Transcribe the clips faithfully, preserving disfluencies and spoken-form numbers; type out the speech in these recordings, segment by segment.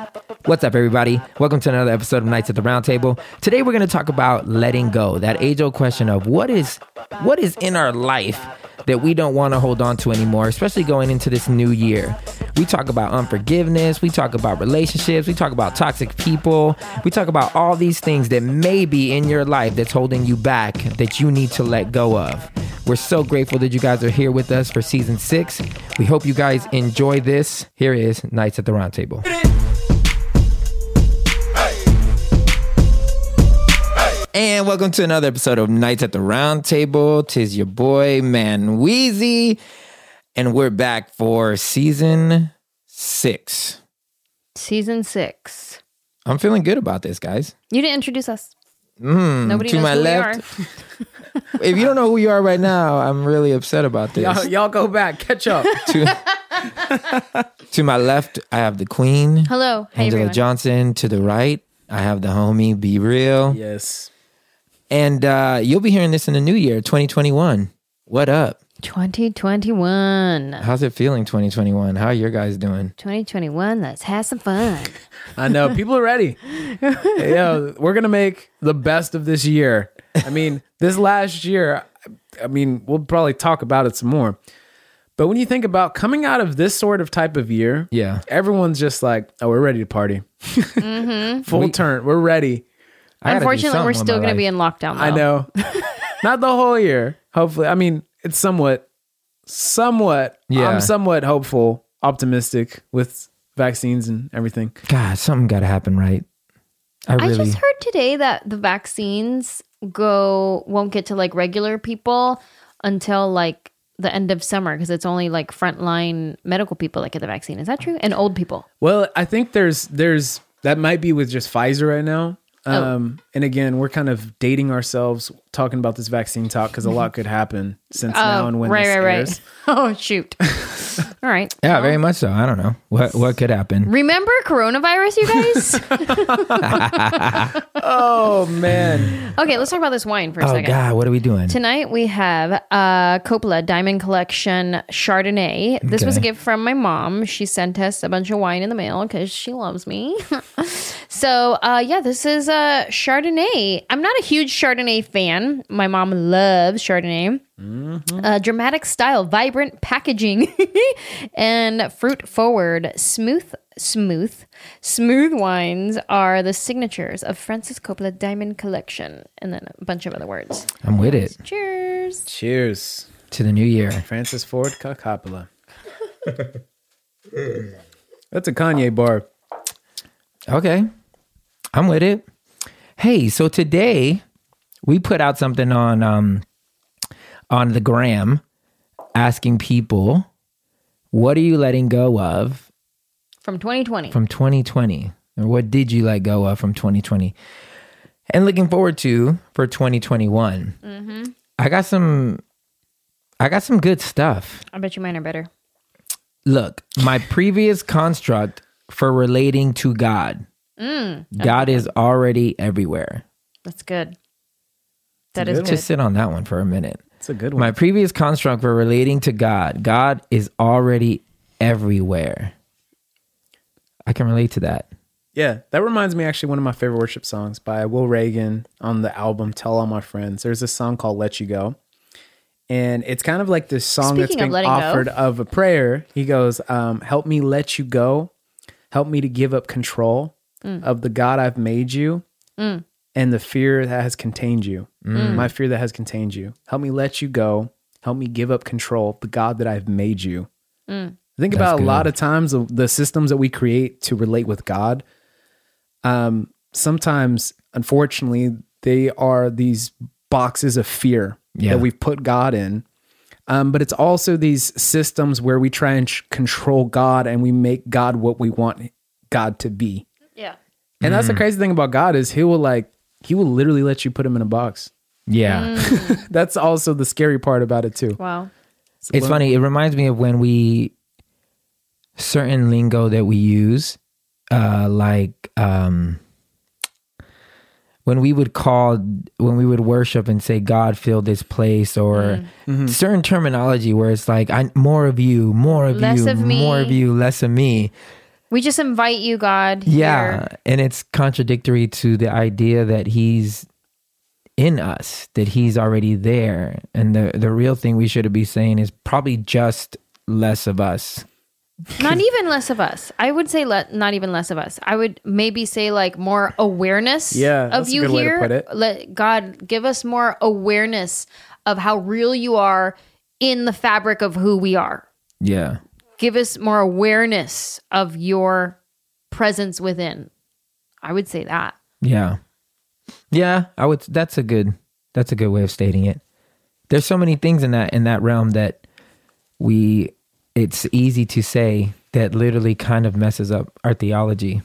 What's up, everybody? Welcome to another episode of Nights at the Roundtable. Today, we're going to talk about letting go. That age-old question of what is what is in our life that we don't want to hold on to anymore, especially going into this new year. We talk about unforgiveness. We talk about relationships. We talk about toxic people. We talk about all these things that may be in your life that's holding you back that you need to let go of. We're so grateful that you guys are here with us for season six. We hope you guys enjoy this. Here is Nights at the Roundtable. And welcome to another episode of Nights at the Roundtable. Tis your boy, Man Weezy. And we're back for season six. Season six. I'm feeling good about this, guys. You didn't introduce us. Mm, Nobody to knows my who left. we are. If you don't know who you are right now, I'm really upset about this. Y'all, y'all go back, catch up. to, to my left, I have the Queen. Hello. Hey, Angela everyone. Johnson. To the right, I have the homie, Be Real. Yes. And uh, you'll be hearing this in the new year, twenty twenty-one. What up? twenty twenty-one. How's it feeling, twenty twenty-one? How are your guys doing? twenty twenty-one, let's have some fun. I know, people are ready. Yeah, we're going to make the best of this year. I mean, this last year, I mean, we'll probably talk about it some more. But when you think about coming out of this sort of type of year, Yeah. everyone's just like, oh, we're ready to party. Mm-hmm. Full We- turn. We're ready. I gotta do Unfortunately, we're something with still my going to be life. in lockdown, though. I know. Not the whole year. Hopefully. I mean, it's somewhat, somewhat, Yeah. I'm somewhat hopeful, optimistic with vaccines and everything. God, something got to happen, right? I I really. just heard today that the vaccines go won't get to like regular people until like the end of summer because it's only like frontline medical people that get the vaccine. Is that true? And old people. Well, I think there's there's that might be with just Pfizer right now. Oh. Um, and again, we're kind of dating ourselves talking about this vaccine talk because a lot could happen since now and when right, this right, airs. right. Oh, shoot. All right. yeah, very much so. I don't know. What what could happen? Remember coronavirus, you guys? Oh man, Okay, let's talk about this wine for a Oh, second. God, what are we doing? Tonight we have uh, Coppola Diamond Collection Chardonnay. This was a Okay. gift from my mom. She sent us a bunch of wine in the mail because she loves me. So uh, yeah, this is a Chardonnay. I'm not a huge Chardonnay fan. My mom loves Chardonnay. Uh, dramatic style, vibrant packaging, and fruit forward, smooth, smooth, smooth wines are the signatures of Francis Coppola Diamond Collection, and then a bunch of other words. I'm with it. Cheers. cheers, To the new year. Francis Ford Coppola. That's a Kanye bar. Okay. I'm with it. Hey, so today we put out something on um on the gram asking people, what are you letting go of From twenty twenty. from twenty twenty? Or what did you let go of from twenty twenty? And looking forward to for twenty twenty-one. Mm-hmm. I got some I got some good stuff. I bet you mine are better. Look, my previous construct for relating to God. Mm, God is already everywhere. that's good. That a is good good. Just sit on that one for a minute. It's a good one. My previous construct for relating to God. God is already everywhere. I can relate to that. Yeah, that reminds me actually one of my favorite worship songs by Will Reagan on the album Tell All My Friends. There's a song called Let You Go. And it's kind of like this song Speaking that's of being letting offered go. of a prayer. He goes, um, help me let you go. Help me to give up control Mm. of the God I've made you Mm. and the fear that has contained you. My fear that has contained you. Help me let you go. Help me give up control of the God that I've made you. Mm. Think That's about good. a lot of times of the systems that we create to relate with God. Um, sometimes, unfortunately, they are these boxes of fear Yeah. that we've put God in. Um, but it's also these systems where we try and sh- control God and we make God what we want God to be. Yeah. And that's the crazy thing about God is he will like, he will literally let you put him in a box. Yeah. That's also the scary part about it too. Wow. It's funny. It reminds me of when we, certain lingo that we use, uh, like um, when we would call, when we would worship and say, God fill this place, or certain terminology where it's like, I more of you, more of Less you, of me. more of you, less of me. We just invite you, God. Yeah. Here. And it's contradictory to the idea that he's in us, that he's already there. And the, the real thing we should be saying is probably just less of us. Not even less of us. I would say le- not even less of us. I would maybe say like more awareness Yeah, of that's a you good way to here. put it. Let God give us more awareness of how real you are in the fabric of who we are. Yeah. Give us more awareness of your presence within. I would say that. Yeah. Yeah, I would that's a good that's a good way of stating it. There's so many things in that in that realm that we it's easy to say that literally kind of messes up our theology.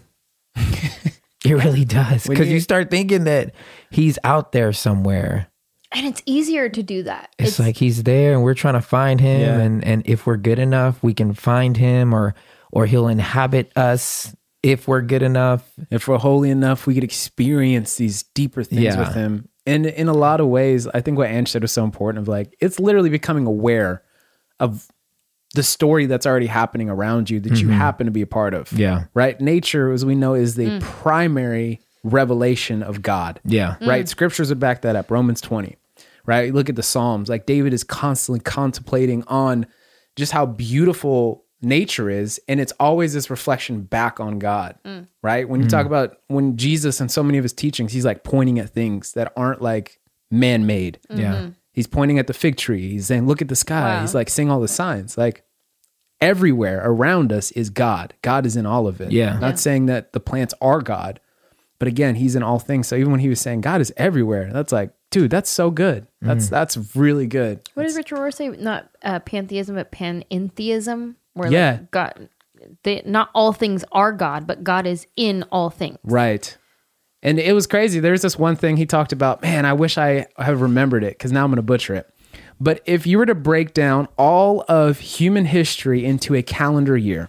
It really does. When Because you- you start thinking that he's out there somewhere. And it's easier to do that. It's, like he's there and we're trying to find him, Yeah. and, and if we're good enough, we can find him, or or he'll inhabit us if we're good enough. If we're holy enough, we could experience these deeper things Yeah. with him. And in a lot of ways, I think what Ange said was so important of like, it's literally becoming aware of the story that's already happening around you that you happen to be a part of. Yeah. Right? Nature, as we know, is the primary revelation of God. Yeah. Right? Scriptures would back that up. Romans twenty. Right? You look at the Psalms, like David is constantly contemplating on just how beautiful nature is, and it's always this reflection back on God. Right? When you talk about when Jesus and so many of his teachings, he's like pointing at things that aren't like man-made. Yeah. He's pointing at the fig tree. He's saying, look at the sky. Wow. He's like seeing all the signs. Like everywhere around us is God. God is in all of it. Yeah. Not saying that the plants are God, but again, he's in all things. So even when he was saying God is everywhere, that's like, dude, that's so good. That's that's really good. What does Richard Rohr say? Not uh, pantheism, but panentheism, where Yeah. like God, they, not all things are God, but God is in all things. Right. And it was crazy. There's this one thing he talked about. Man, I wish I have remembered it because now I'm going to butcher it. But if you were to break down all of human history into a calendar year,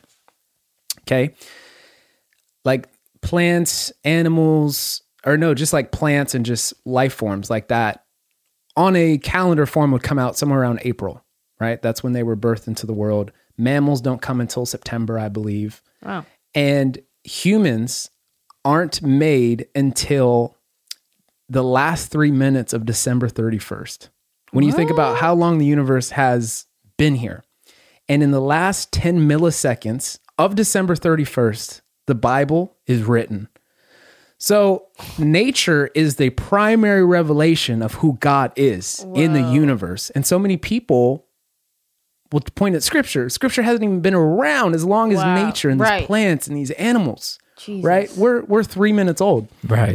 okay, like plants, animals, or no, just like plants and just life forms like that, on a calendar form would come out somewhere around April, right? That's when they were birthed into the world. Mammals don't come until September, I believe. Wow. And humans aren't made until the last three minutes of December thirty-first. When you think about how long the universe has been here. And in the last ten milliseconds of December thirty-first, the Bible is written. So nature is the primary revelation of who God is in the universe. And so many people will point at scripture. Scripture hasn't even been around as long as Wow. nature and these Right. plants and these animals. Jesus. Right? We're we're three minutes old. Right.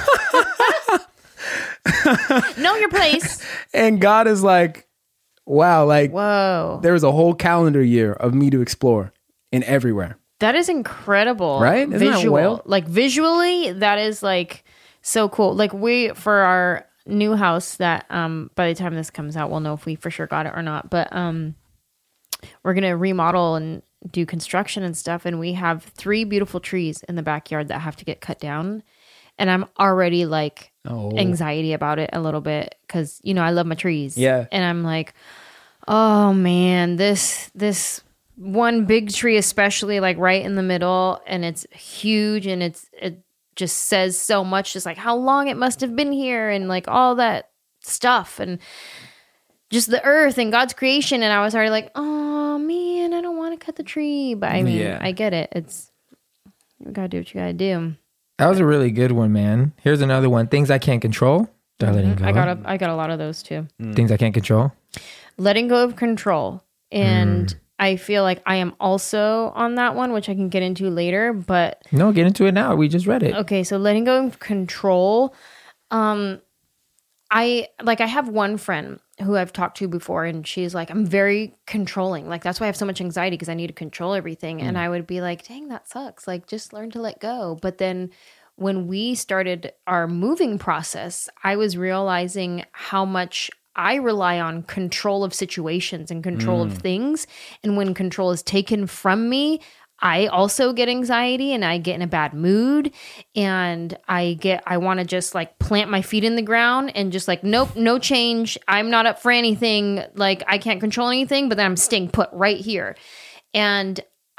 Know your place. And God is like, wow, like Whoa. there was a whole calendar year of me to explore in everywhere. That is incredible. Right? Isn't that Visual. wild? Like visually, that is like so cool. Like we, for our new house that um by the time this comes out, we'll know if we for sure got it or not. But um we're going to remodel and do construction and stuff. And we have three beautiful trees in the backyard that have to get cut down. And I'm already like Oh. anxiety about it a little bit because, you know, I love my trees. Yeah. And I'm like, oh man, this, this one big tree, especially like right in the middle, and it's huge and it's, it just says so much, just like how long it must have been here and like all that stuff and just the earth and God's creation. And I was already like, oh man, I don't want to cut the tree. But I mean, Yeah. I get it. It's, you gotta do what you gotta do. That was a really good one, man. Here's another one. Things I can't control. Start letting go. I got a, I got a lot of those too. Things I can't control. Letting go of control. And I feel like I am also on that one, which I can get into later. But No, get into it now. We just read it. okay, so letting go of control. Um, I like I have one friend who I've talked to before, and she's like, I'm very controlling. Like that's why I have so much anxiety because I need to control everything. And I would be like, dang, that sucks. Like just learn to let go. But then when we started our moving process, I was realizing how much I rely on control of situations and control of things. And when control is taken from me, I also get anxiety and I get in a bad mood and I get, I want to just like plant my feet in the ground and just like, nope, no change. I'm not up for anything. Like I can't control anything, but then I'm staying put right here. And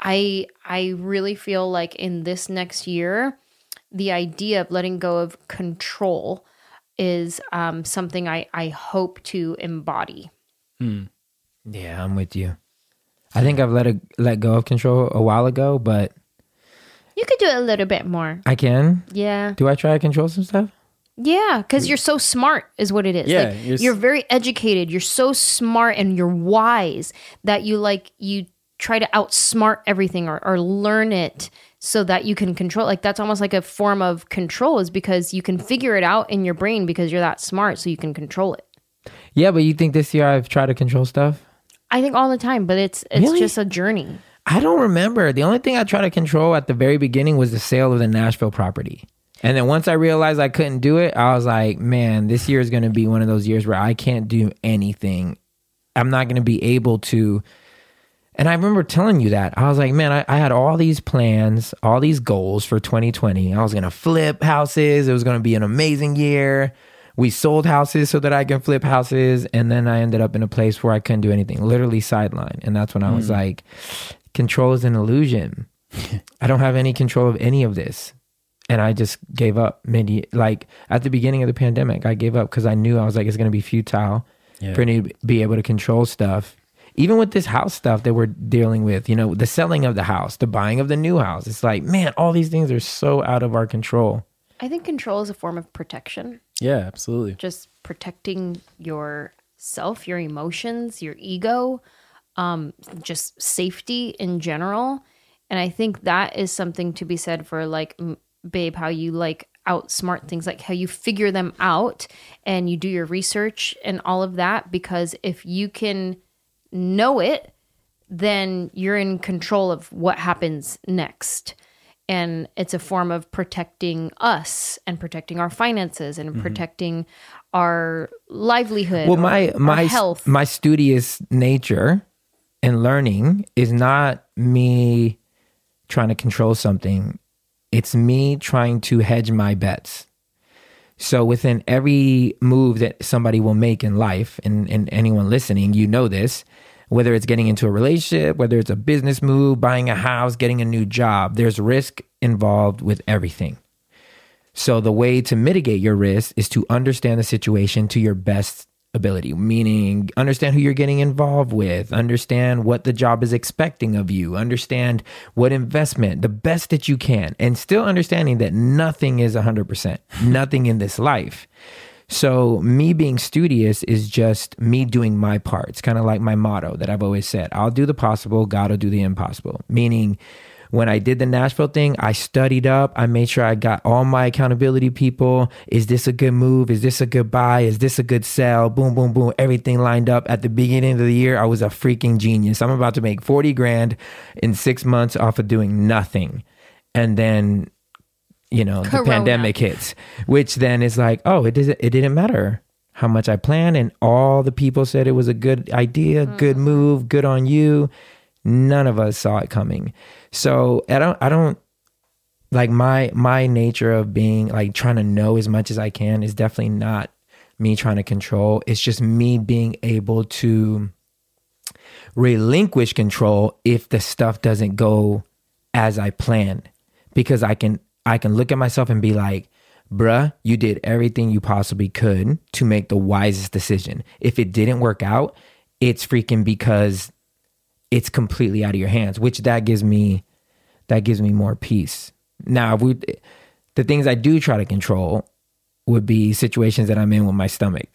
I I really feel like in this next year, the idea of letting go of control is um, something I, I hope to embody. Hmm. Yeah, I'm with you. I think I've let it, let go of control a while ago, but You could do it a little bit more. I can. Yeah. Do I try to control some stuff? Yeah, because you're so smart is what it is. Yeah, Like, you're you're, s- you're very educated. You're so smart and you're wise that you like you try to outsmart everything or, or learn it so that you can control. Like that's almost like a form of control is because you can figure it out in your brain because you're that smart so you can control it. Yeah, but you think this year I've tried to control stuff? I think all the time, but it's it's Really? just a journey. I don't remember. The only thing I tried to control at the very beginning was the sale of the Nashville property. And then once I realized I couldn't do it, I was like, man, this year is going to be one of those years where I can't do anything. I'm not going to be able to. And I remember telling you that. I was like, man, I, I had all these plans, all these goals for twenty twenty. I was going to flip houses. It was going to be an amazing year. We sold houses so that I can flip houses. And then I ended up in a place where I couldn't do anything, literally sidelined. And that's when I was Mm. like, control is an illusion. I don't have any control of any of this. And I just gave up mid like at the beginning of the pandemic, I gave up because I knew I was like, it's going to be futile Yeah. for me to be able to control stuff. Even with this house stuff that we're dealing with, you know, the selling of the house, the buying of the new house. It's like, man, all these things are so out of our control. I think control is a form of protection. Yeah, absolutely. Just protecting yourself, your emotions, your ego, um, just safety in general. And I think that is something to be said for like, m- babe, how you like outsmart things, like how you figure them out and you do your research and all of that. Because if you can know it, then you're in control of what happens next. And it's a form of protecting us and protecting our finances and protecting our livelihood. Well, or my our my health. my studious nature and learning is not me trying to control something. It's me trying to hedge my bets. So within every move that somebody will make in life, and, and anyone listening, you know this, whether it's getting into a relationship, whether it's a business move, buying a house, getting a new job, there's risk involved with everything. So the way to mitigate your risk is to understand the situation to your best ability, meaning understand who you're getting involved with, understand what the job is expecting of you, understand what investment, the best that you can, and still understanding that nothing is one hundred percent, nothing in this life. So me being studious is just me doing my part. It's kind of like my motto that I've always said, I'll do the possible, God will do the impossible. Meaning when I did the Nashville thing, I studied up. I made sure I got all my accountability people. Is this a good move? Is this a good buy? Is this a good sell? Boom, boom, boom. Everything lined up. At the beginning of the year, I was a freaking genius. I'm about to make forty grand in six months off of doing nothing. And then, you know, Corona. the pandemic hits, which then is like, oh, it doesn't, it didn't matter how much I planned. And all the people said it was a good idea, good move, good on you. None of us saw it coming. So I don't, I don't like my, my nature of being like trying to know as much as I can is definitely not me trying to control. It's just me being able to relinquish control if the stuff doesn't go as I planned, because I can, I can look at myself and be like, bruh, you did everything you possibly could to make the wisest decision. If it didn't work out, it's freaking because it's completely out of your hands, which that gives me, that gives me more peace. Now, if we, the things I do try to control would be situations that I'm in with my stomach.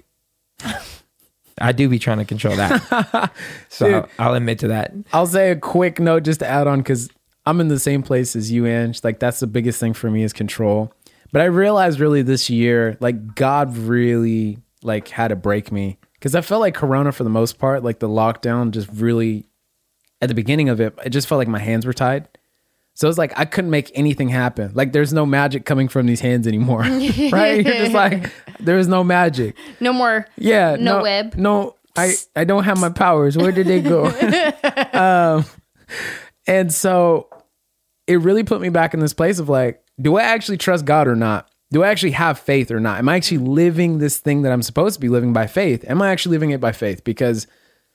I do be trying to control that. So I'll, I'll admit to that. I'll say a quick note just to add on, because I'm in the same place as you, Ange. Like that's the biggest thing for me is control. But I realized really this year, like God really like had to break me, because I felt like Corona for the most part, like the lockdown just really, at the beginning of it, it just felt like my hands were tied. So it's like I couldn't make anything happen. Like there's no magic coming from these hands anymore, right? You're just like, there is no magic. No more. Yeah. No web. No, I, I don't have my powers. Where did they go? um, and so it really put me back in this place of like, do I actually trust God or not? Do I actually have faith or not? Am I actually living this thing that I'm supposed to be living by faith? Am I actually living it by faith? Because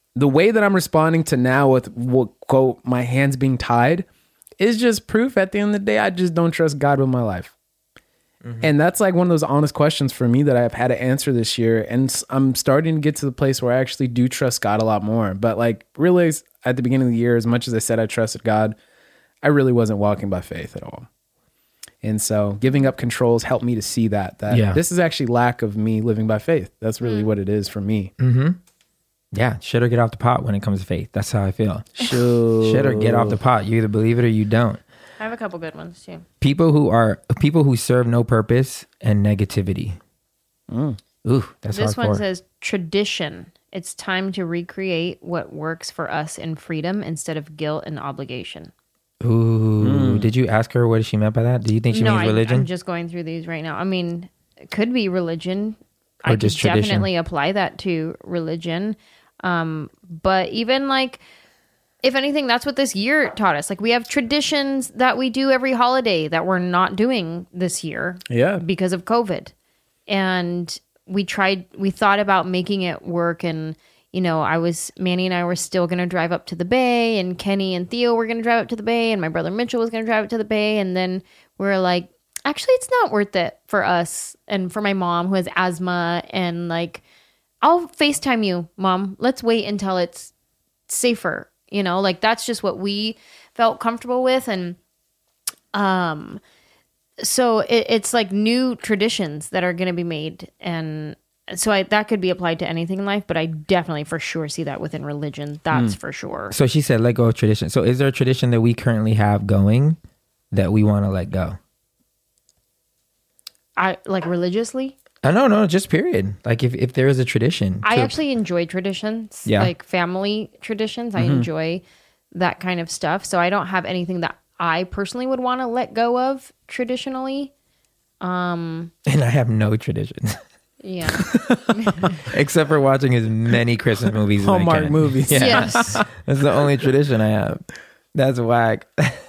the way that I'm responding to now with what quote my hands being tied is just proof at the end of the day I just don't trust God with my life. Mm-hmm. And that's like one of those honest questions for me that I've had to answer this year. And I'm starting to get to the place where I actually do trust God a lot more. But like really at the beginning of the year, as much as I said I trusted God, I really wasn't walking by faith at all. And so giving up controls helped me to see that, that Yeah. this is actually lack of me living by faith. That's really mm. what it is for me. Mm-hmm. Yeah. Shit or get off the pot when it comes to faith. That's how I feel. Sure. Shit or get off the pot. You either believe it or you don't. I have a couple good ones too. People who are people who serve no purpose and negativity. Mm. Ooh, that's this hardcore. one says tradition. It's time to recreate what works for us in freedom instead of guilt and obligation. Ooh, mm. Did you ask her what she meant by that? Do you think she no, means religion? I, I'm just going through these right now. I mean, it could be religion. Or I just could tradition. Definitely apply that to religion. Um, but even like, if anything, that's what this year taught us. Like we have traditions that we do every holiday that we're not doing this year. Yeah. Because of COVID. And we tried, we thought about making it work. And, you know, I was, Manny and I were still going to drive up to the Bay, and Kenny and Theo were going to drive up to the Bay, and my brother Mitchell was going to drive up to the Bay. And then we were like, actually, it's not worth it for us and for my mom who has asthma. And like, I'll FaceTime you, Mom. Let's wait until it's safer. You know, like that's just what we felt comfortable with. And um, so it, it's like new traditions that are going to be made. And so I, that could be applied to anything in life, but I definitely for sure see that within religion. That's mm. for sure. So she said, let go of tradition. So is there a tradition that we currently have going that we want to let go? I like religiously? I no, no, just period. Like if, if there is a tradition. I to, actually enjoy traditions, yeah. like family traditions. I mm-hmm. enjoy that kind of stuff. So I don't have anything that I personally would want to let go of traditionally. Um, and I have no traditions. Yeah. Except for watching as many Christmas movies as Hallmark I can. movies. Yeah. Yes. That's the only tradition I have. That's whack.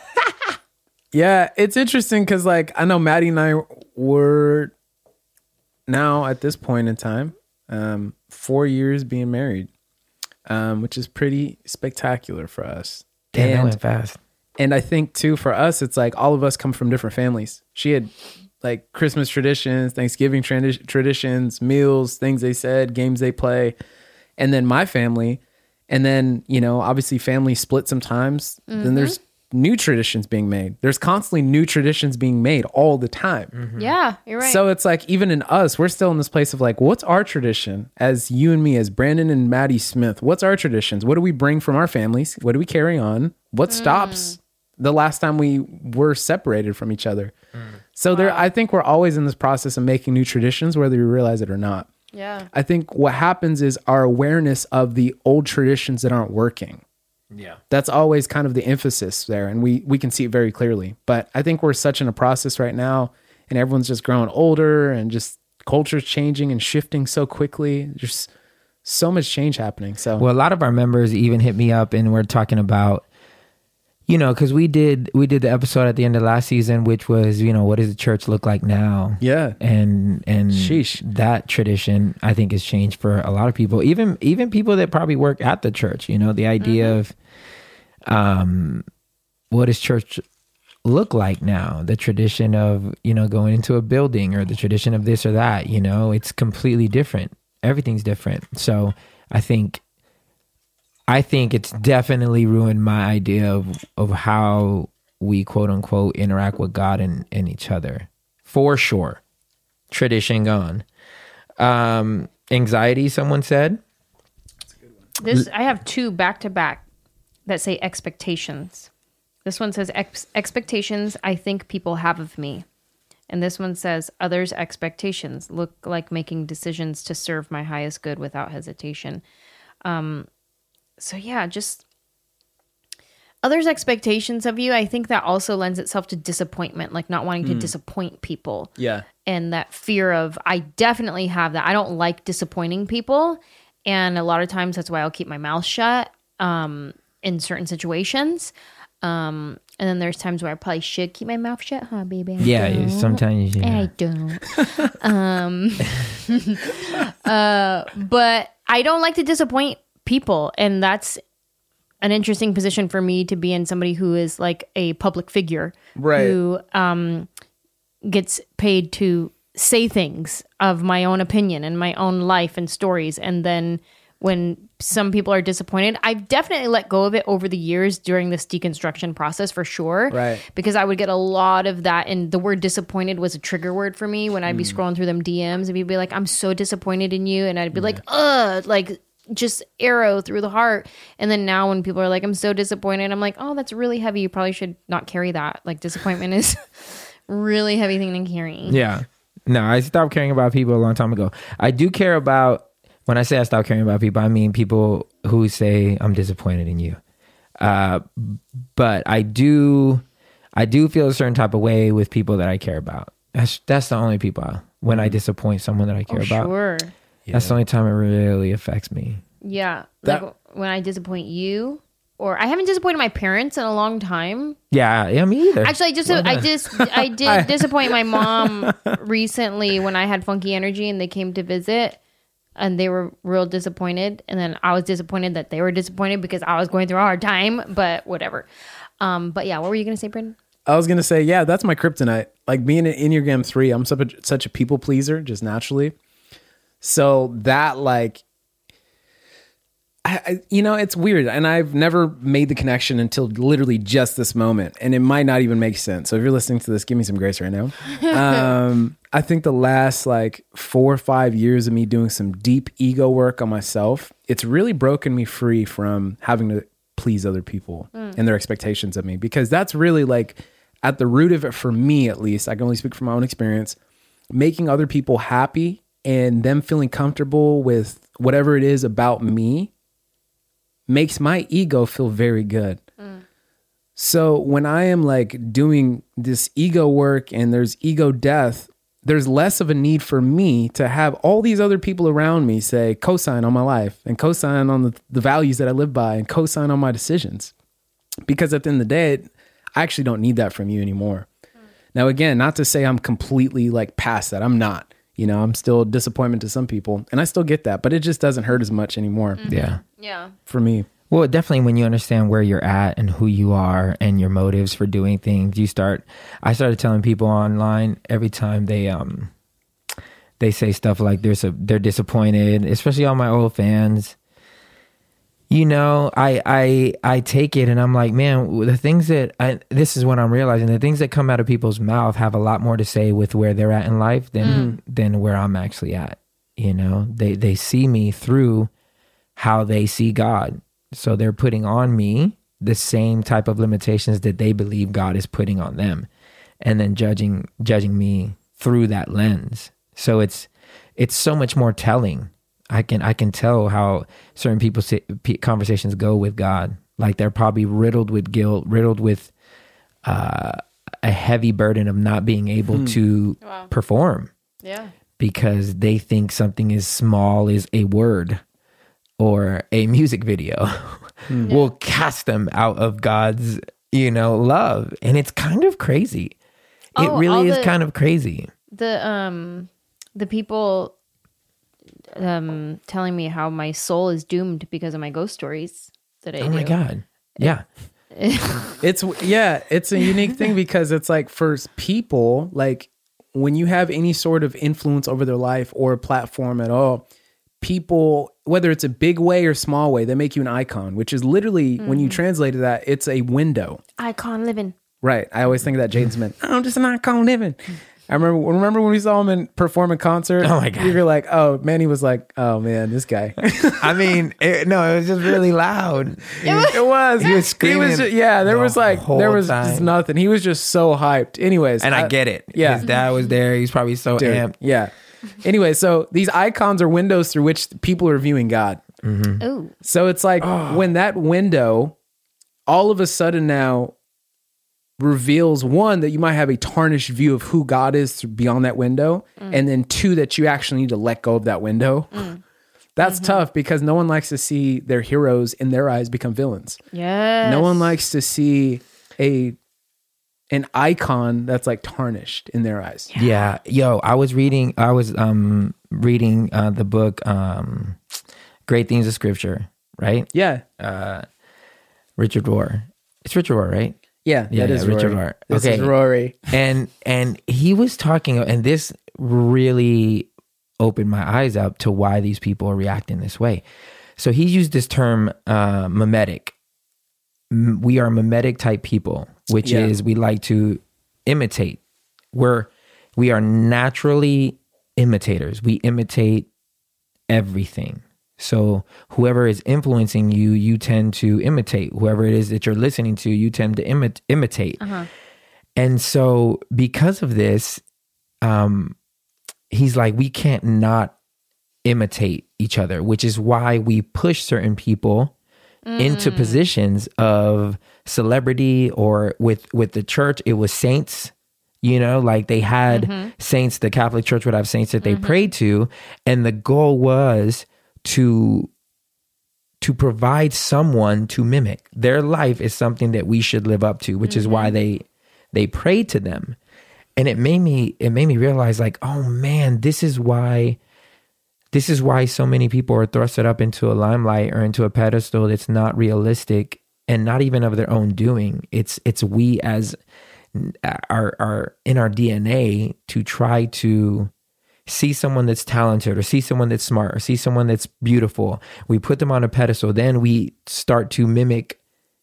Yeah, it's interesting because like I know Maddie and I were now at this point in time, um, four years being married, um, which is pretty spectacular for us. Damn, and, that went fast. And I think too, for us, it's like all of us come from different families. She had like Christmas traditions, Thanksgiving tradi- traditions, meals, things they said, games they play. And then my family, and then, you know, obviously family split sometimes. Mm-hmm. Then there's new traditions being made. There's constantly new traditions being made all the time. Mm-hmm. Yeah, you're right. So it's like, even in us, we're still in this place of like, what's our tradition as you and me, as Brandon and Maddie Smith? What's our traditions? What do we bring from our families? What do we carry on? What mm. stops the last time we were separated from each other? Mm. So wow. there, I think we're always in this process of making new traditions, whether we realize it or not. Yeah. I think what happens is our awareness of the old traditions that aren't working. Yeah. That's always kind of the emphasis there. And we, we can see it very clearly. But I think we're such in a process right now, and everyone's just growing older, and just culture's changing and shifting so quickly. There's so much change happening. So, well, a lot of our members even hit me up and we're talking about, you know, because we did we did the episode at the end of last season, which was, you know, what does the church look like now? Yeah. And and Sheesh. that tradition, I think, has changed for a lot of people, even even people that probably work at the church. You know, the idea mm-hmm. of um, what does church look like now? The tradition of, you know, going into a building, or the tradition of this or that. You know, it's completely different. Everything's different. So I think. I think it's definitely ruined my idea of, of how we, quote unquote, interact with God and, and each other. For sure. Tradition gone. Um, anxiety, someone said. That's a good one. This, I have two back to back that say expectations. This one says ex- expectations I think people have of me. And this one says others' expectations look like making decisions to serve my highest good without hesitation. Um, So yeah, just others' expectations of you. I think that also lends itself to disappointment, like not wanting to mm. disappoint people. Yeah. And that fear of, I definitely have that. I don't like disappointing people. And a lot of times that's why I'll keep my mouth shut um, in certain situations. Um, and then there's times where I probably should keep my mouth shut, huh, baby? I yeah, don't. sometimes you should. I don't. um, uh, but I don't like to disappoint people. And that's an interesting position for me to be in, somebody who is like a public figure, Right. who um, gets paid to say things of my own opinion and my own life and stories. And then when some people are disappointed, I've definitely let go of it over the years during this deconstruction process, for sure. Right. Because I would get a lot of that. And the word disappointed was a trigger word for me when I'd be scrolling through them D Ms and people be like, I'm so disappointed in you. And I'd be like, ugh, like just arrow through the heart. And then now when people are like, I'm so disappointed, I'm like, oh, that's really heavy. You probably should not carry that. Like disappointment is really heavy thing to carry. Yeah. No, I stopped caring about people a long time ago. I do care about, when I say I stopped caring about people, I mean people who say I'm disappointed in you. Uh, but I do, I do feel a certain type of way with people that I care about. That's that's the only people I, when I disappoint someone that I care Oh, about. sure. That's the only time it really affects me. Yeah. That- like when I disappoint you, or I haven't disappointed my parents in a long time. Yeah, yeah, me either. Actually, I just I just I did disappoint my mom recently when I had Funky Energy and they came to visit, and they were real disappointed. And then I was disappointed that they were disappointed because I was going through a hard time. But whatever. Um, but yeah, what were you gonna say, Brandon? I was gonna say, yeah, that's my kryptonite. Like being an Enneagram three, I'm such a, such a people pleaser, just naturally. So that like, I, I you know, it's weird, and I've never made the connection until literally just this moment, and it might not even make sense. So if you're listening to this, give me some grace right now. Um, I think the last like four or five years of me doing some deep ego work on myself, it's really broken me free from having to please other people mm. and their expectations of me, because that's really like at the root of it for me, at least. I can only speak from my own experience. Making other people happy and them feeling comfortable with whatever it is about me makes my ego feel very good. Mm. So when I am like doing this ego work and there's ego death, there's less of a need for me to have all these other people around me say cosign on my life and cosign on the, the values that I live by and cosign on my decisions. Because at the end of the day, I actually don't need that from you anymore. Mm. Now, again, not to say I'm completely like past that. I'm not. You know, I'm still a disappointment to some people, and I still get that, but it just doesn't hurt as much anymore. Mm-hmm. Yeah. Yeah. For me. Well, definitely when you understand where you're at and who you are and your motives for doing things, you start, I started telling people online every time they, um, they say stuff like they're, so, they're disappointed, especially all my old fans. You know, I, I, I take it and I'm like, man, the things that I, this is what I'm realizing, the things that come out of people's mouth have a lot more to say with where they're at in life than, mm. than where I'm actually at. You know, they, they see me through how they see God. So they're putting on me the same type of limitations that they believe God is putting on them, and then judging, judging me through that lens. So it's, it's so much more telling. I can I can tell how certain people's conversations go with God. Like they're probably riddled with guilt, riddled with uh, a heavy burden of not being able hmm. to wow. perform. Yeah, because they think something as small as a word or a music video hmm. will cast them out of God's, you know, love, and it's kind of crazy. Oh, it really is the, kind of crazy. The um the people. Um, telling me how my soul is doomed because of my ghost stories that I oh do. my God. Yeah. It's, yeah, it's a unique thing because it's like for people, like when you have any sort of influence over their life or a platform at all, people, whether it's a big way or small way, they make you an icon, which is literally, mm. when you translate that, it's a window. Icon living. Right. I always think of that Jaden Smith. I'm just an icon living. I remember remember when we saw him in perform in concert. Oh my God. You were like, oh man, he was like, oh man, this guy. I mean, it, no, it was just really loud. It was. It was. He was screaming. He was just, yeah, there the was like, there was time. just nothing. He was just so hyped. Anyways. And I, I get it. Yeah. His dad was there. He's probably so Dude, amped. Yeah. Anyway, so these icons are windows through which people are viewing God. Mm-hmm. Ooh. So it's like oh. when that window all of a sudden now reveals, one, that you might have a tarnished view of who God is beyond that window, mm. and then two, that you actually need to let go of that window. Mm. That's mm-hmm. tough because no one likes to see their heroes in their eyes become villains. Yes. No one likes to see a an icon that's like tarnished in their eyes. Yeah. yeah. Yo, I was reading, I was um reading uh, the book um, Great Themes of Scripture. right? Yeah. Uh, Richard Rohr. It's Richard Rohr, right? Yeah, Yeah, that is yeah, Richard Rory. Rohr. This Okay. is Rory. and and he was talking, and this really opened my eyes up to why these people are reacting this way. So he used this term, uh, mimetic. M- We are mimetic type people, which Yeah. is we like to imitate. We're we are naturally imitators. We imitate everything. So whoever is influencing you, you tend to imitate. Whoever it is that you're listening to, you tend to imi- imitate. Uh-huh. And so because of this, um, he's like, we can't not imitate each other, which is why we push certain people into positions of celebrity, or with, with the church, it was saints, you know, like they had saints, the Catholic Church would have saints that they prayed to. And the goal was to to provide someone to mimic. Their life is something that we should live up to, which is why they they prayed to them. And it made me it made me realize, like, oh man, this is why this is why so many people are thrusted up into a limelight or into a pedestal that's not realistic and not even of their own doing. It's it's we as our our in our D N A to try to see someone that's talented, or see someone that's smart, or see someone that's beautiful. We put them on a pedestal. Then we start to mimic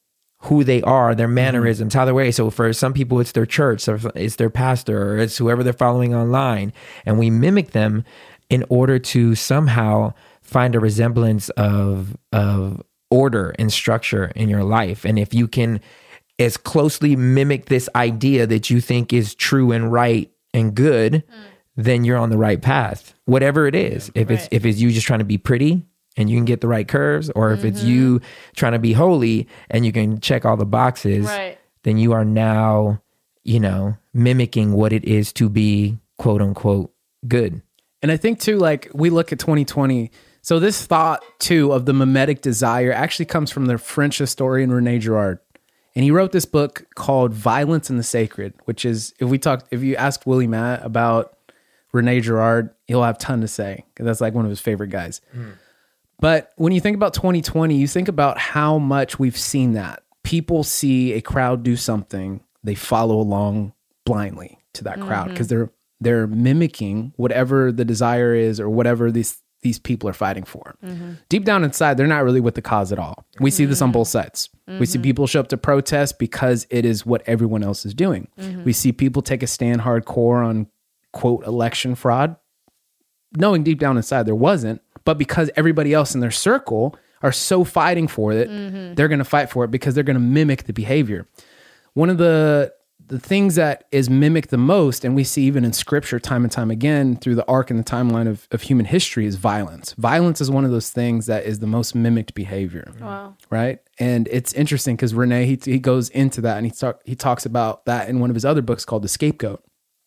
who they are, their mannerisms, how they're way. So for some people, it's their church, so it's their pastor, or it's whoever they're following online. And we mimic them in order to somehow find a resemblance of, of order and structure in your life. And if you can as closely mimic this idea that you think is true and right and good, mm. then you're on the right path, whatever it is. If right. it's if it's you just trying to be pretty and you can get the right curves, or if mm-hmm. it's you trying to be holy and you can check all the boxes, right. then you are now, you know, mimicking what it is to be quote unquote good. And I think too, like we look at twenty twenty. So this thought too of the mimetic desire actually comes from the French historian Rene Girard. And he wrote this book called Violence and the Sacred, which is, if we talk, if you ask Willie Matt about Rene Girard, he'll have a ton to say, because that's like one of his favorite guys. Mm. But when you think about twenty twenty, you think about how much we've seen that. People see a crowd do something, they follow along blindly to that mm-hmm. crowd, because they're they're mimicking whatever the desire is, or whatever these these people are fighting for. Mm-hmm. Deep down inside, they're not really with the cause at all. We see this on both sides. Mm-hmm. We see people show up to protest because it is what everyone else is doing. Mm-hmm. We see people take a stand hardcore on, quote, election fraud, knowing deep down inside there wasn't, but because everybody else in their circle are so fighting for it, mm-hmm. they're going to fight for it because they're going to mimic the behavior. One of the the things that is mimicked the most, and we see even in scripture time and time again through the arc and the timeline of, of human history, is violence. Violence is one of those things that is the most mimicked behavior. Wow. Right? And it's interesting because Rene, he, he goes into that, and he, talk, he talks about that in one of his other books called The Scapegoat.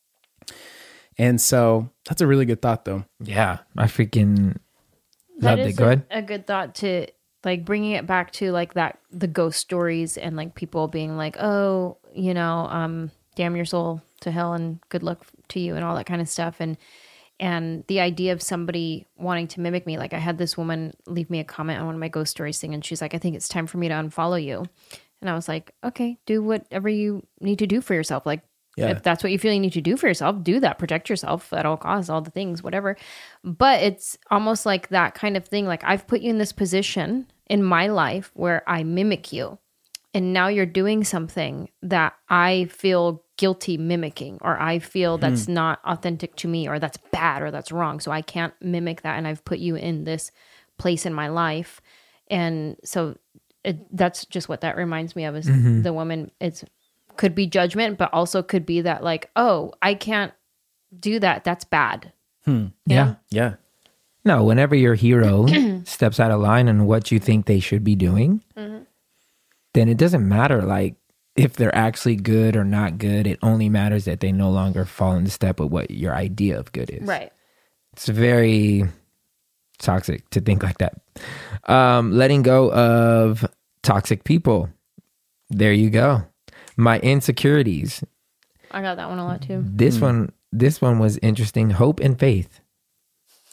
And so that's a really good thought, though. Yeah, I freaking that loved is it. Go a, ahead. a good thought to, like, bringing it back to like that, the ghost stories, and like people being like, oh, you know, um, damn your soul to hell and good luck to you and all that kind of stuff. And, and the idea of somebody wanting to mimic me. Like I had this woman leave me a comment on one of my ghost stories thing, and she's like, I think it's time for me to unfollow you. And I was like, okay, do whatever you need to do for yourself. Like, yeah. if that's what you feel you need to do for yourself, do that. Protect yourself at all costs, all the things, whatever. But it's almost like that kind of thing. Like I've put you in this position in my life where I mimic you. And now you're doing something that I feel guilty mimicking, or I feel that's hmm. not authentic to me, or that's bad, or that's wrong. So I can't mimic that. And I've put you in this place in my life. And so it, that's just what that reminds me of, is mm-hmm. the woman. It's could be judgment, but also could be that like, oh, I can't do that. That's bad. Hmm. Yeah. Know? Yeah. No, whenever your hero steps out of line on what you think they should be doing, mm-hmm. then it doesn't matter like if they're actually good or not good. It only matters that they no longer fall into step with what your idea of good is. Right. It's very toxic to think like that. Um, letting go of toxic people. There you go. My insecurities. I got that one a lot too. This mm. one, this one was interesting. Hope and faith.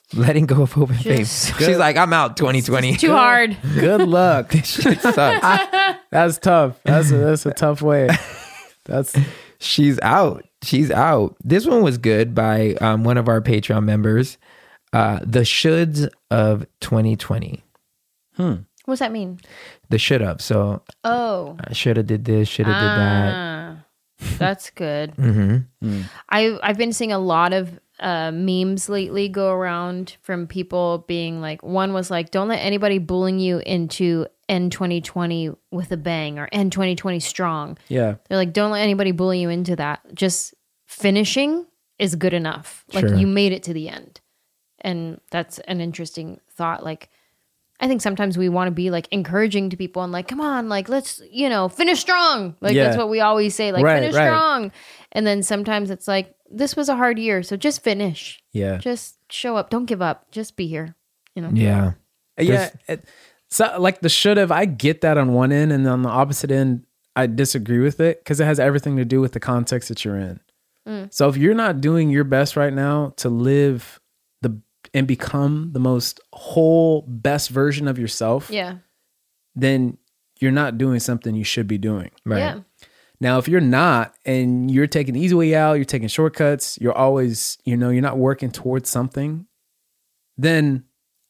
letting go of hope and Just- faith. She's like, I'm out twenty twenty. Too hard. Good luck. Shit sucks. That's tough. That's a, that's a tough way. That's She's out. She's out. This one was good by um, one of our Patreon members. Uh, the shoulds of twenty twenty. What's that mean? The should have. So Oh. I should have did this, should have did that. Ah, that's good. Mm-hmm. I I've been seeing a lot of uh, memes lately go around from people being like, one was like, don't let anybody bullying you into end twenty twenty with a bang or end twenty twenty strong. yeah. They're like, don't let anybody bully you into that. Just finishing is good enough. Like Sure. you made it to the end. And that's an interesting thought. Like, I think sometimes we want to be like encouraging to people and like, come on, like, let's, you know, finish strong. Like, Yeah. that's what we always say, like, Right, finish right. strong. And then sometimes it's like, this was a hard year. So just finish. Yeah. Just show up. Don't give up. Just be here. You know? Yeah. Yeah. It, so like the should have, I get that on one end, and on the opposite end, I disagree with it because it has everything to do with the context that you're in. So if you're not doing your best right now to live the and become the most whole best version of yourself, Yeah. then you're not doing something you should be doing. Right. Yeah. Now, if you're not, and you're taking the easy way out, you're taking shortcuts, you're always, you know, you're not working towards something, then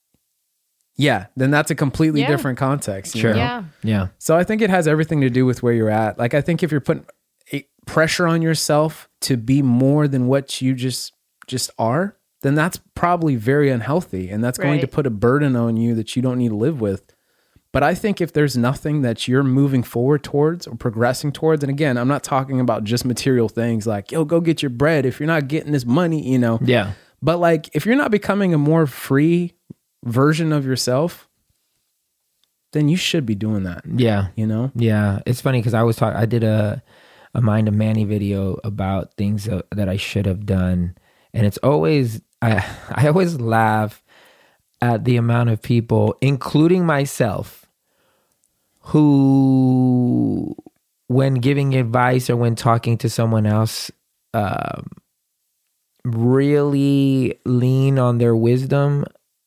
yeah, then that's a completely Yeah. different context. you Sure. know? Yeah. Yeah. So I think it has everything to do with where you're at. Like, I think if you're putting a pressure on yourself to be more than what you just just are, then that's probably very unhealthy, and that's going to Right. put a burden on you that you don't need to live with. But I think if there's nothing that you're moving forward towards or progressing towards, and again, I'm not talking about just material things like, yo, go get your bread if you're not getting this money, you know. Yeah. But like, if you're not becoming a more free version of yourself, then you should be doing that, Yeah. you know? Yeah. It's funny because I was talking, I did a, a Mind of Manny video about things that, that I should have done. And it's always, I, I always laugh at the amount of people, including myself, who, when giving advice or when talking to someone else, um, really lean on their wisdom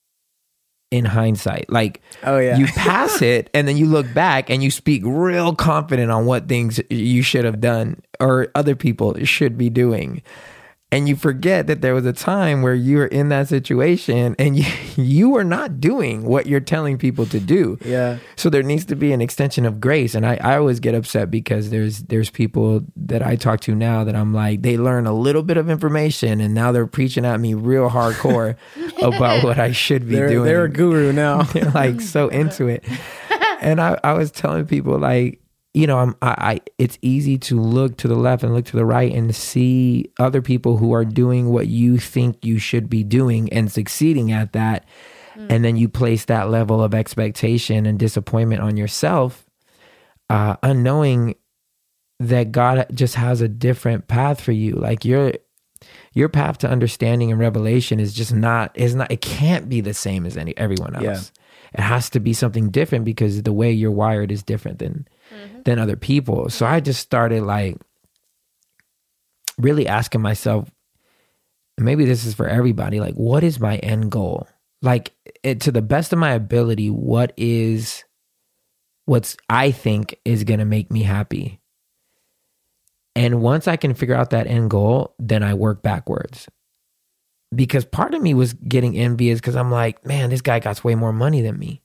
in hindsight. Like, Oh, yeah. you pass it and then you look back and you speak real confident on what things you should have done or other people should be doing. And you forget that there was a time where you were in that situation and you, you were not doing what you're telling people to do. Yeah. So there needs to be an extension of grace. And I, I always get upset because there's there's people that I talk to now that I'm like, they learn a little bit of information and now they're preaching at me real hardcore about what I should be They're, doing. they're a guru now. They're like so into it. And I, I was telling people like, you know, I'm, I, I, it's easy to look to the left and look to the right and see other people who are doing what you think you should be doing and succeeding at that. Mm. And then you place that level of expectation and disappointment on yourself, uh, unknowing that God just has a different path for you. Like your, your path to understanding and revelation is just not, is not, it can't be the same as any, everyone else. Yeah. It has to be something different because the way you're wired is different than, mm-hmm. than other people. So I just started like really asking myself, maybe this is for everybody, like, what is my end goal? Like, it, to the best of my ability, what is, what's I think is going to make me happy? And once I can figure out that end goal, then I work backwards. Because part of me was getting envious because I'm like, man, this guy got way more money than me.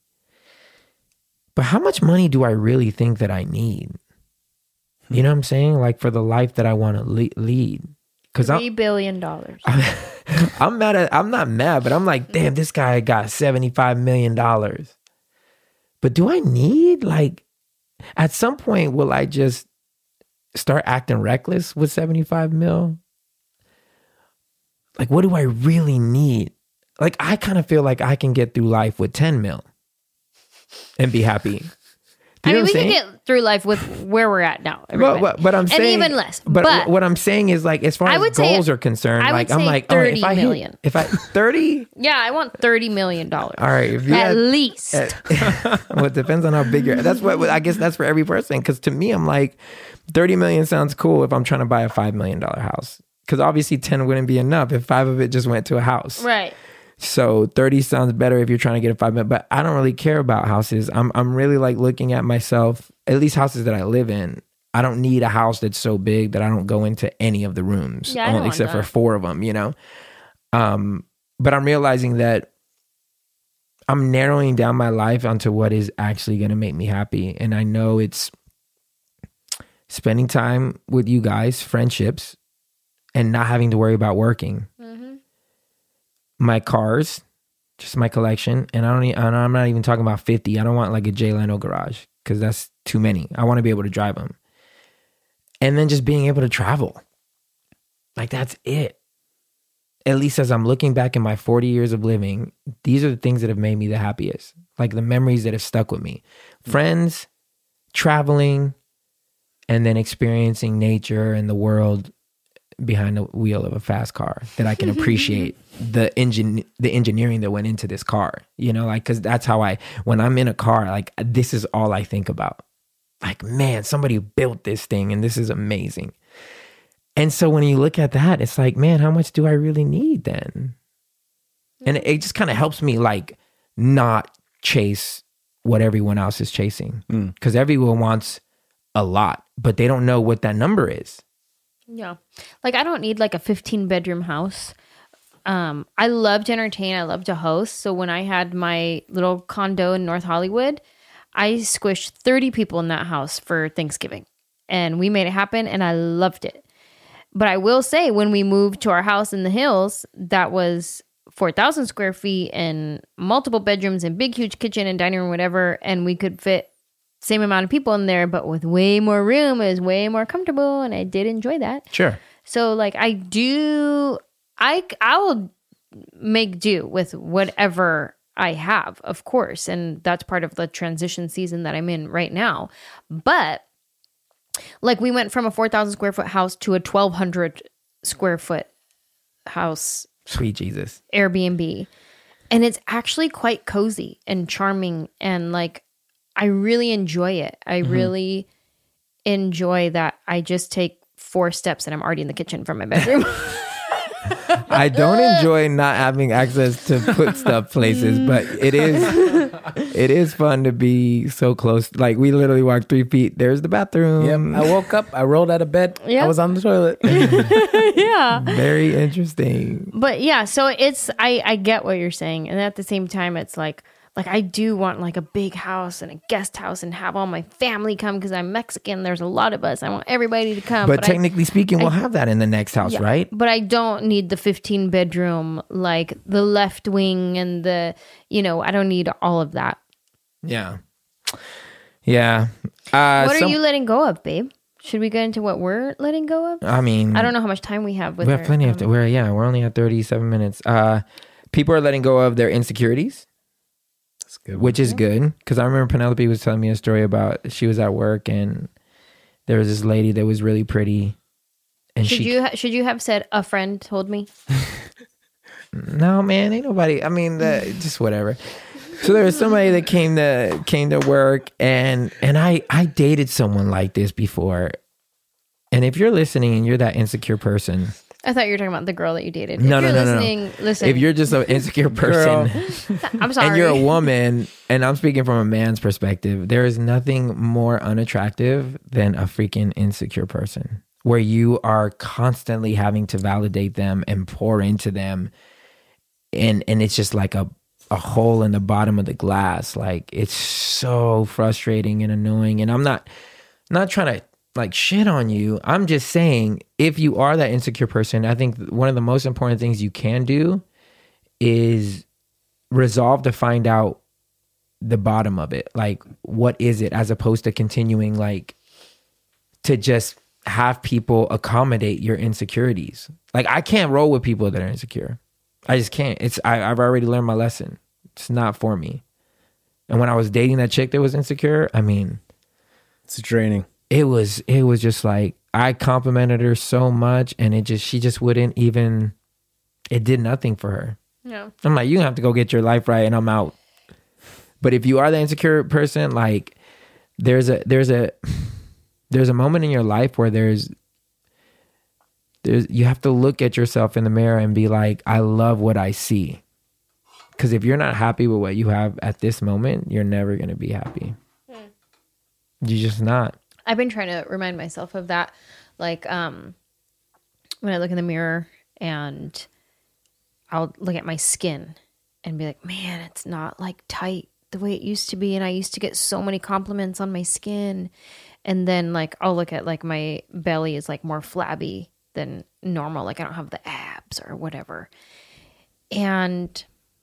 But how much money do I really think that I need? You know what I'm saying? Like for the life that I want to le- lead. Because Three I'm, billion dollars. I'm mad at, I'm not mad, but I'm like, damn, this guy got seventy-five million dollars. But do I need, like, at some point, will I just start acting reckless with seventy-five mil? Like, what do I really need? Like, I kind of feel like I can get through life with ten mil and be happy. Do I you mean, know we what I'm can saying? get through life with where we're at now. But, everybody. but, but I'm and saying, even less. But, But, what I'm saying is, like, as far I as would say- goals are concerned, I would like, I'm say like, all right, if I thirty hit, million. if I thirty, yeah, I want thirty million dollars. all right, if you At had- least. well, it depends on how big you're. That's what I guess that's for every person. Because to me, I'm like, thirty million sounds cool if I'm trying to buy a five million dollar house. Because obviously, ten wouldn't be enough if five of it just went to a house. Right. So thirty sounds better if you're trying to get a five minute, but I don't really care about houses. I'm I'm really like looking at myself, at least houses that I live in. I don't need a house that's so big that I don't go into any of the rooms, Yeah, I don't want except for that. four of them, you know? Um, but I'm realizing that I'm narrowing down my life onto what is actually going to make me happy. And I know it's spending time with you guys, friendships, and not having to worry about working. Mm-hmm. My cars, just my collection. And I don't, e- and I'm not even talking about fifty. I don't want like a Jay Leno garage because that's too many. I want to be able to drive them. And then just being able to travel. Like that's it. At least as I'm looking back in my forty years of living, these are the things that have made me the happiest. Like the memories that have stuck with me. Friends, traveling, and then experiencing nature and the world behind the wheel of a fast car that I can appreciate the engine, the engineering that went into this car, you know, like, cause that's how I, when I'm in a car, like this is all I think about. Like, man, somebody built this thing and this is amazing. And so when you look at that, it's like, man, how much do I really need then? And it, it just kind of helps me like not chase what everyone else is chasing. Because everyone wants a lot, but they don't know what that number is. Yeah. Like I don't need like a fifteen bedroom house. Um, I love to entertain. I love to host. So when I had my little condo in North Hollywood, I squished thirty people in that house for Thanksgiving and we made it happen and I loved it. But I will say when we moved to our house in the hills, that was four thousand square feet and multiple bedrooms and big, huge kitchen and dining room, whatever. And we could fit same amount of people in there, but with way more room. It was way more comfortable. And I did enjoy that. Sure. So like I do, I, I will make do with whatever I have, of course. And that's part of the transition season that I'm in right now. But like we went from a four thousand square foot house to a twelve hundred square foot house. Sweet Jesus. Airbnb. And it's actually quite cozy and charming. And like, I really enjoy it. I mm-hmm. really enjoy that I just take four steps and I'm already in the kitchen from my bedroom. I don't enjoy not having access to put stuff places, but it is it is fun to be so close. Like we literally walked three feet. There's the bathroom. Yep. I woke up. I rolled out of bed. Yep. I was on the toilet. Yeah. Very interesting. But yeah, so it's I I get what you're saying, and at the same time, it's like. Like I do want like a big house and a guest house and have all my family come because I'm Mexican. There's a lot of us. I want everybody to come. But, but technically I, speaking, I, we'll have that in the next house, yeah, right? But I don't need the fifteen bedroom, like the left wing and the, you know, I don't need all of that. Yeah. Yeah. Uh, what are some, you letting go of, babe? Should we get into what we're letting go of? I mean, I don't know how much time we have with We have her. plenty um, of time. We're, yeah, we're only at thirty-seven minutes. Uh, people are letting go of their insecurities. That's good. Which is good, because I remember Penelope was telling me a story about she was at work and there was this lady that was really pretty, and Should she you ha- should you have said a friend told me? no man, ain't nobody. I mean, the, just whatever. So there was somebody that came to came to work, and and I I dated someone like this before, and if you're listening and you're that insecure person. I thought you were talking about the girl that you dated. No, if no, you're no, no, listening, no. Listen. If you're just an insecure person, I'm sorry. and you're a woman, and I'm speaking from a man's perspective, there is nothing more unattractive than a freaking insecure person where you are constantly having to validate them and pour into them. And and it's just like a, a hole in the bottom of the glass. Like it's so frustrating and annoying. And I'm not not trying to like shit on you. I'm just saying, if you are that insecure person, I think one of the most important things you can do is resolve to find out the bottom of it. Like, what is it, as opposed to continuing like to just have people accommodate your insecurities. Like, I can't roll with people that are insecure. I just can't. It's I, I've already learned my lesson. It's not for me. And when I was dating that chick that was insecure, I mean, it's draining. It was it was just like I complimented her so much, and it just she just wouldn't even. It did nothing for her. Yeah. I'm like, you have to go get your life right, and I'm out. But if you are the insecure person, like there's a there's a there's a moment in your life where there's there's you have to look at yourself in the mirror and be like, I love what I see. Because if you're not happy with what you have at this moment, you're never going to be happy. Mm. You're just not. I've been trying to remind myself of that. Like, um, when I look in the mirror and I'll look at my skin and be like, man, it's not like tight the way it used to be. And I used to get so many compliments on my skin. And then like, I'll look at like my belly is like more flabby than normal. Like I don't have the abs or whatever. And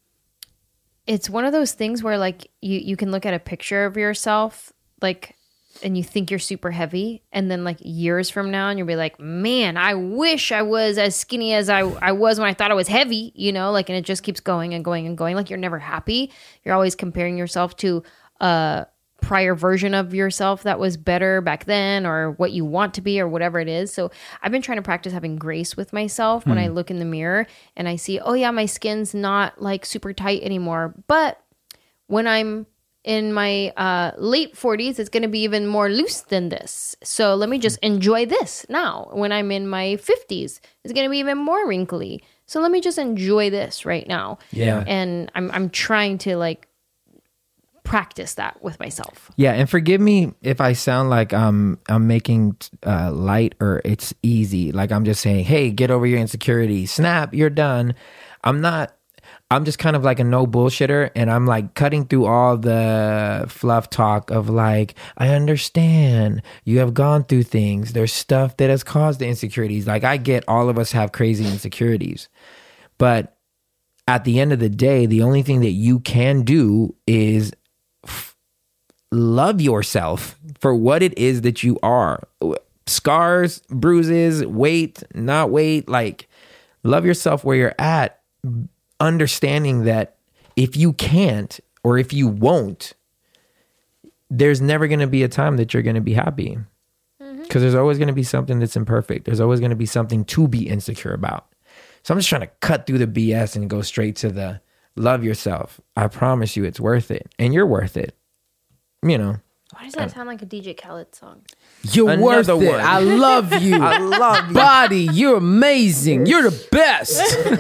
it's one of those things where like you, you can look at a picture of yourself, like, and you think you're super heavy. And then like years from now and you'll be like, man, I wish I was as skinny as I, I was when I thought I was heavy, you know, like, and it just keeps going and going and going. Like you're never happy. You're always comparing yourself to a prior version of yourself that was better back then or what you want to be or whatever it is. So I've been trying to practice having grace with myself when I look in the mirror and I see, oh yeah, my skin's not like super tight anymore. But when I'm in my uh, late forties, it's going to be even more loose than this. So let me just enjoy this now. When I'm in my fifties, it's going to be even more wrinkly. So let me just enjoy this right now. Yeah. And I'm I'm trying to like practice that with myself. Yeah, and forgive me if I sound like I'm I'm making uh, light or it's easy. Like I'm just saying, hey, get over your insecurity. Snap, you're done. I'm not. I'm just kind of like a no bullshitter, and I'm like cutting through all the fluff talk of like, I understand you have gone through things. There's stuff that has caused the insecurities. Like I get all of us have crazy insecurities, but at the end of the day, the only thing that you can do is f- love yourself for what it is that you are. Scars, bruises, weight, not weight, like love yourself where you're at. Understanding that if you can't or if you won't, there's never going to be a time that you're going to be happy. Because mm-hmm. there's always going to be something that's imperfect. There's always going to be something to be insecure about. So I'm just trying to cut through the B S and go straight to the love yourself. I promise you it's worth it. And you're worth it. You know. Why does that sound like a D J Khaled song? You're Another worth it. one. I love you. I love you. Body, you're amazing. You're the best.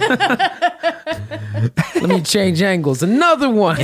Let me change angles. Another one.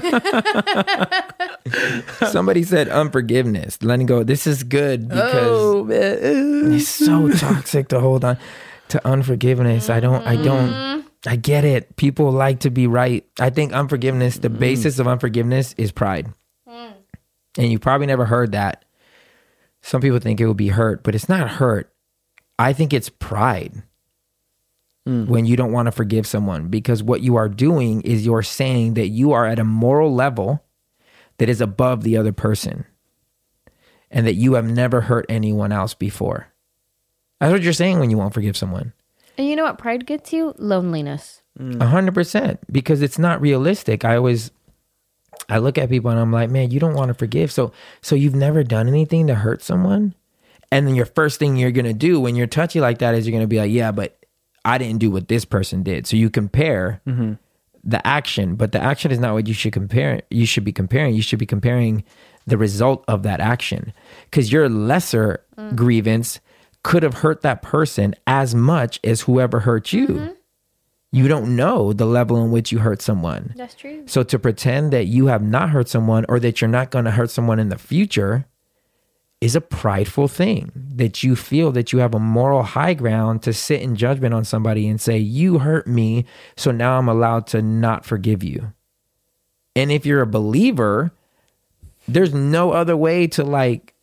Somebody said unforgiveness. Letting go. This is good because Oh, man. it's so toxic to hold on to unforgiveness. I don't, I don't, I get it. People like to be right. I think unforgiveness, the basis of unforgiveness is pride. And you probably never heard that. Some people think it would be hurt, but it's not hurt. I think it's pride mm. when you don't want to forgive someone, because what you are doing is you're saying that you are at a moral level that is above the other person and that you have never hurt anyone else before. That's what you're saying when you won't forgive someone. And you know what pride gets you? Loneliness. A hundred percent, because it's not realistic. I always... I look at people and I'm like, man, you don't want to forgive. So, so you've never done anything to hurt someone. And then your first thing you're going to do when you're touchy like that is you're going to be like, yeah, but I didn't do what this person did. So you compare mm-hmm. the action, but the action is not what you should compare. You should be comparing. You should be comparing the result of that action, because your lesser mm. grievance could have hurt that person as much as whoever hurt you. Mm-hmm. You don't know the level in which you hurt someone. That's true. So to pretend that you have not hurt someone or that you're not going to hurt someone in the future is a prideful thing, that you feel that you have a moral high ground to sit in judgment on somebody and say, you hurt me, so now I'm allowed to not forgive you. And if you're a believer, there's no other way to like,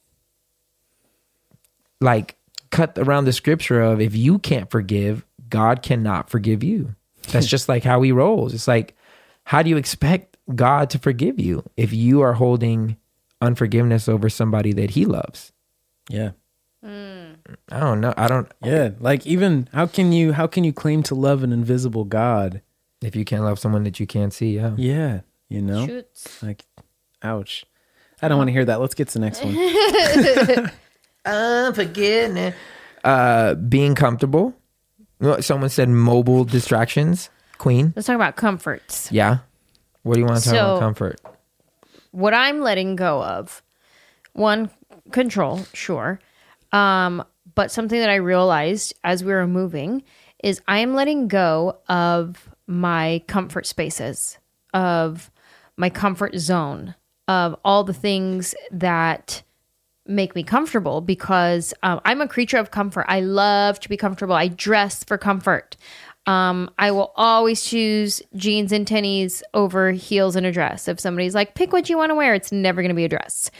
like cut around the scripture of if you can't forgive, God cannot forgive you. That's just like how he rolls. It's like, how do you expect God to forgive you if you are holding unforgiveness over somebody that he loves? Yeah. Mm. I don't know. I don't. Yeah. Like even how can you, how can you claim to love an invisible God if you can't love someone that you can't see? Yeah. Yeah. You know, Shoots. like, ouch. I don't want to hear that. Let's get to the next one. Unforgiveness. Uh, being comfortable. Someone said mobile distractions. Queen. Let's talk about comforts. Yeah. What do you want to talk So, about comfort? What I'm letting go of, one, control, sure. Um, but something that I realized as we were moving is I am letting go of my comfort spaces. of my comfort zone, of all the things that make me comfortable, because um, I'm a creature of comfort. I love to be comfortable. I dress for comfort. Um, I will always choose jeans and tennies over heels and a dress. If somebody's like, pick what you want to wear, it's never going to be a dress.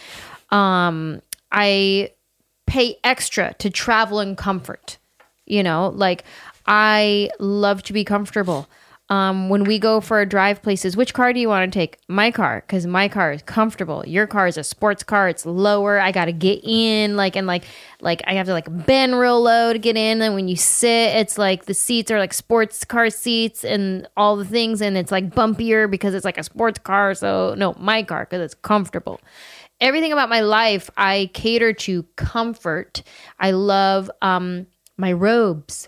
Um, I pay extra to travel in comfort. You know, like I love to be comfortable. Um, when we go for a drive places, which car do you want to take? My car, because my car is comfortable. Your car is a sports car. It's lower. I got to get in, like, and like, like I have to like bend real low to get in. And when you sit, it's like the seats are like sports car seats and all the things. And it's like bumpier because it's like a sports car. So no, my car, because it's comfortable. Everything about my life, I cater to comfort. I love um, my robes.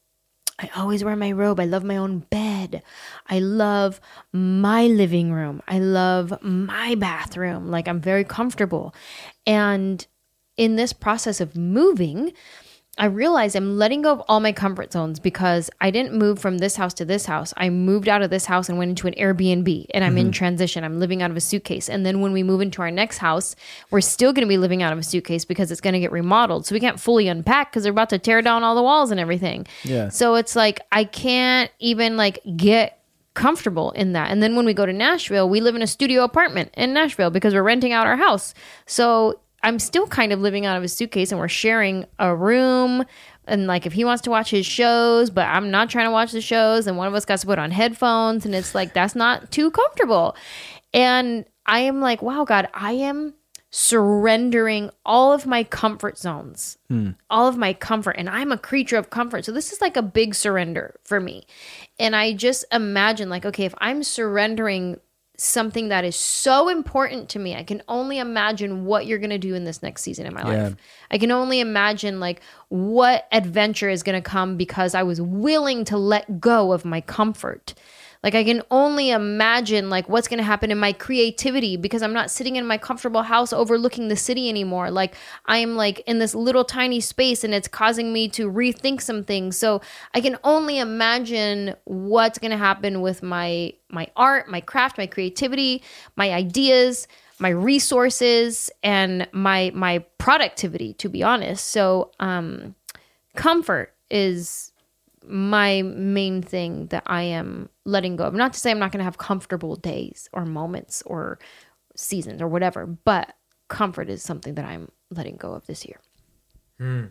I always wear my robe. I love my own bed. I love my living room. I love my bathroom. Like, I'm very comfortable. And in this process of moving, I realized I'm letting go of all my comfort zones, because I didn't move from this house to this house. I moved out of this house and went into an Airbnb, and I'm mm-hmm. in transition. I'm living out of a suitcase. And then when we move into our next house, we're still going to be living out of a suitcase because it's going to get remodeled. So we can't fully unpack because they're about to tear down all the walls and everything. Yeah. So it's like, I can't even like get comfortable in that. And then when we go to Nashville, we live in a studio apartment in Nashville because we're renting out our house. So I'm still kind of living out of a suitcase, and we're sharing a room. And like, if he wants to watch his shows, but I'm not trying to watch the shows, and one of us got to put on headphones, and it's like, that's not too comfortable. And I am like, wow, God, I am surrendering all of my comfort zones, mm. all of my comfort. And I'm a creature of comfort. So this is like a big surrender for me. And I just imagine like, okay, if I'm surrendering something that is so important to me, I can only imagine what you're going to do in this next season in my yeah. life. I can only imagine like what adventure is going to come because I was willing to let go of my comfort. Like, I can only imagine like what's going to happen in my creativity because I'm not sitting in my comfortable house overlooking the city anymore. Like, I'm like in this little tiny space, and it's causing me to rethink some things. So I can only imagine what's going to happen with my my art, my craft, my creativity, my ideas, my resources, and my my productivity, to be honest. So um, comfort is my main thing that I am letting go of. Not to say I'm not going to have comfortable days or moments or seasons or whatever, but comfort is something that I'm letting go of this year. Mm.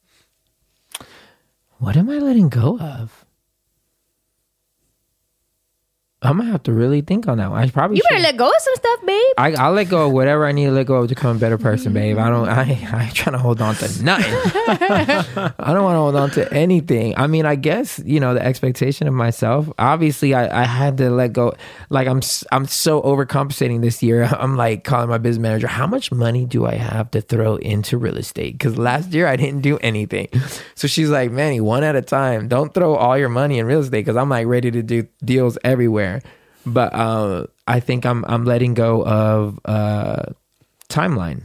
What am I letting go of? I'm gonna have to really think on that one. I probably you should. better let go of some stuff, babe. I, I'll let go of whatever I need to let go of to become a better person, babe. I don't. I, I ain't trying to hold on to nothing. I don't want to hold on to anything. I mean, I guess you know the expectation of myself. Obviously, I, I had to let go. Like I'm, I'm so overcompensating this year. I'm like calling my business manager. How much money do I have to throw into real estate? Because last year I didn't do anything. So she's like, Manny, one at a time. Don't throw all your money in real estate because I'm like ready to do deals everywhere. But uh, I think I'm I'm letting go of uh, timeline.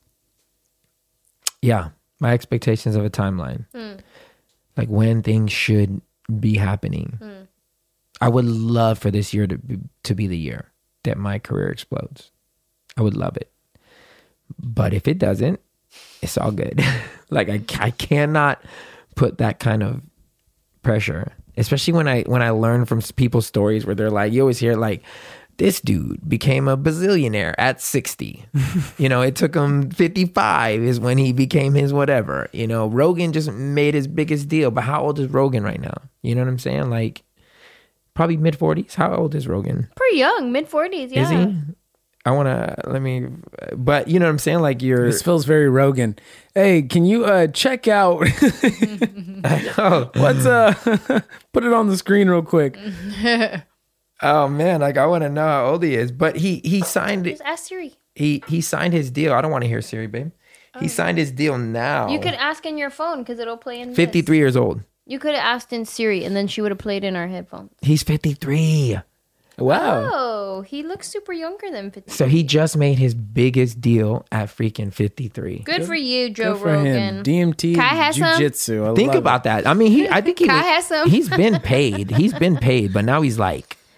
Yeah, my expectations of a timeline, mm. like when things should be happening. Mm. I would love for this year to be, to be the year that my career explodes. I would love it, but if it doesn't, it's all good. Like I I cannot put that kind of pressure. Especially when I when I learn from people's stories where they're like, you always hear like, this dude became a bazillionaire at sixty. You know, it took him fifty-five is when he became his whatever. You know, Rogan just made his biggest deal. But how old is Rogan right now? You know what I'm saying? Like, probably mid forties. How old is Rogan? Pretty young, mid forties. Yeah. Is he? I want to, let me, but you know what I'm saying? Like you're. This feels very Rogan. Hey, can you uh, check out? I know. What's, uh, put it on the screen real quick. Oh man, like I want to know how old he is. But he, he signed. Just ask Siri. He, he signed his deal. I don't want to hear Siri, babe. Oh. He signed his deal now. You could ask in your phone because it'll play in fifty-three this. years old. You could have asked in Siri and then she would have played in our headphones. He's fifty-three. Wow. Oh, he looks super younger than fifty-three. So he just made his biggest deal at freaking fifty-three. Good, Good for you, Joe Good for Rogan. Him. D M T Jiu-Jitsu. Think about it. that. I mean, he. I think he Kai was, has some. he's been paid. He's been paid, but now he's like,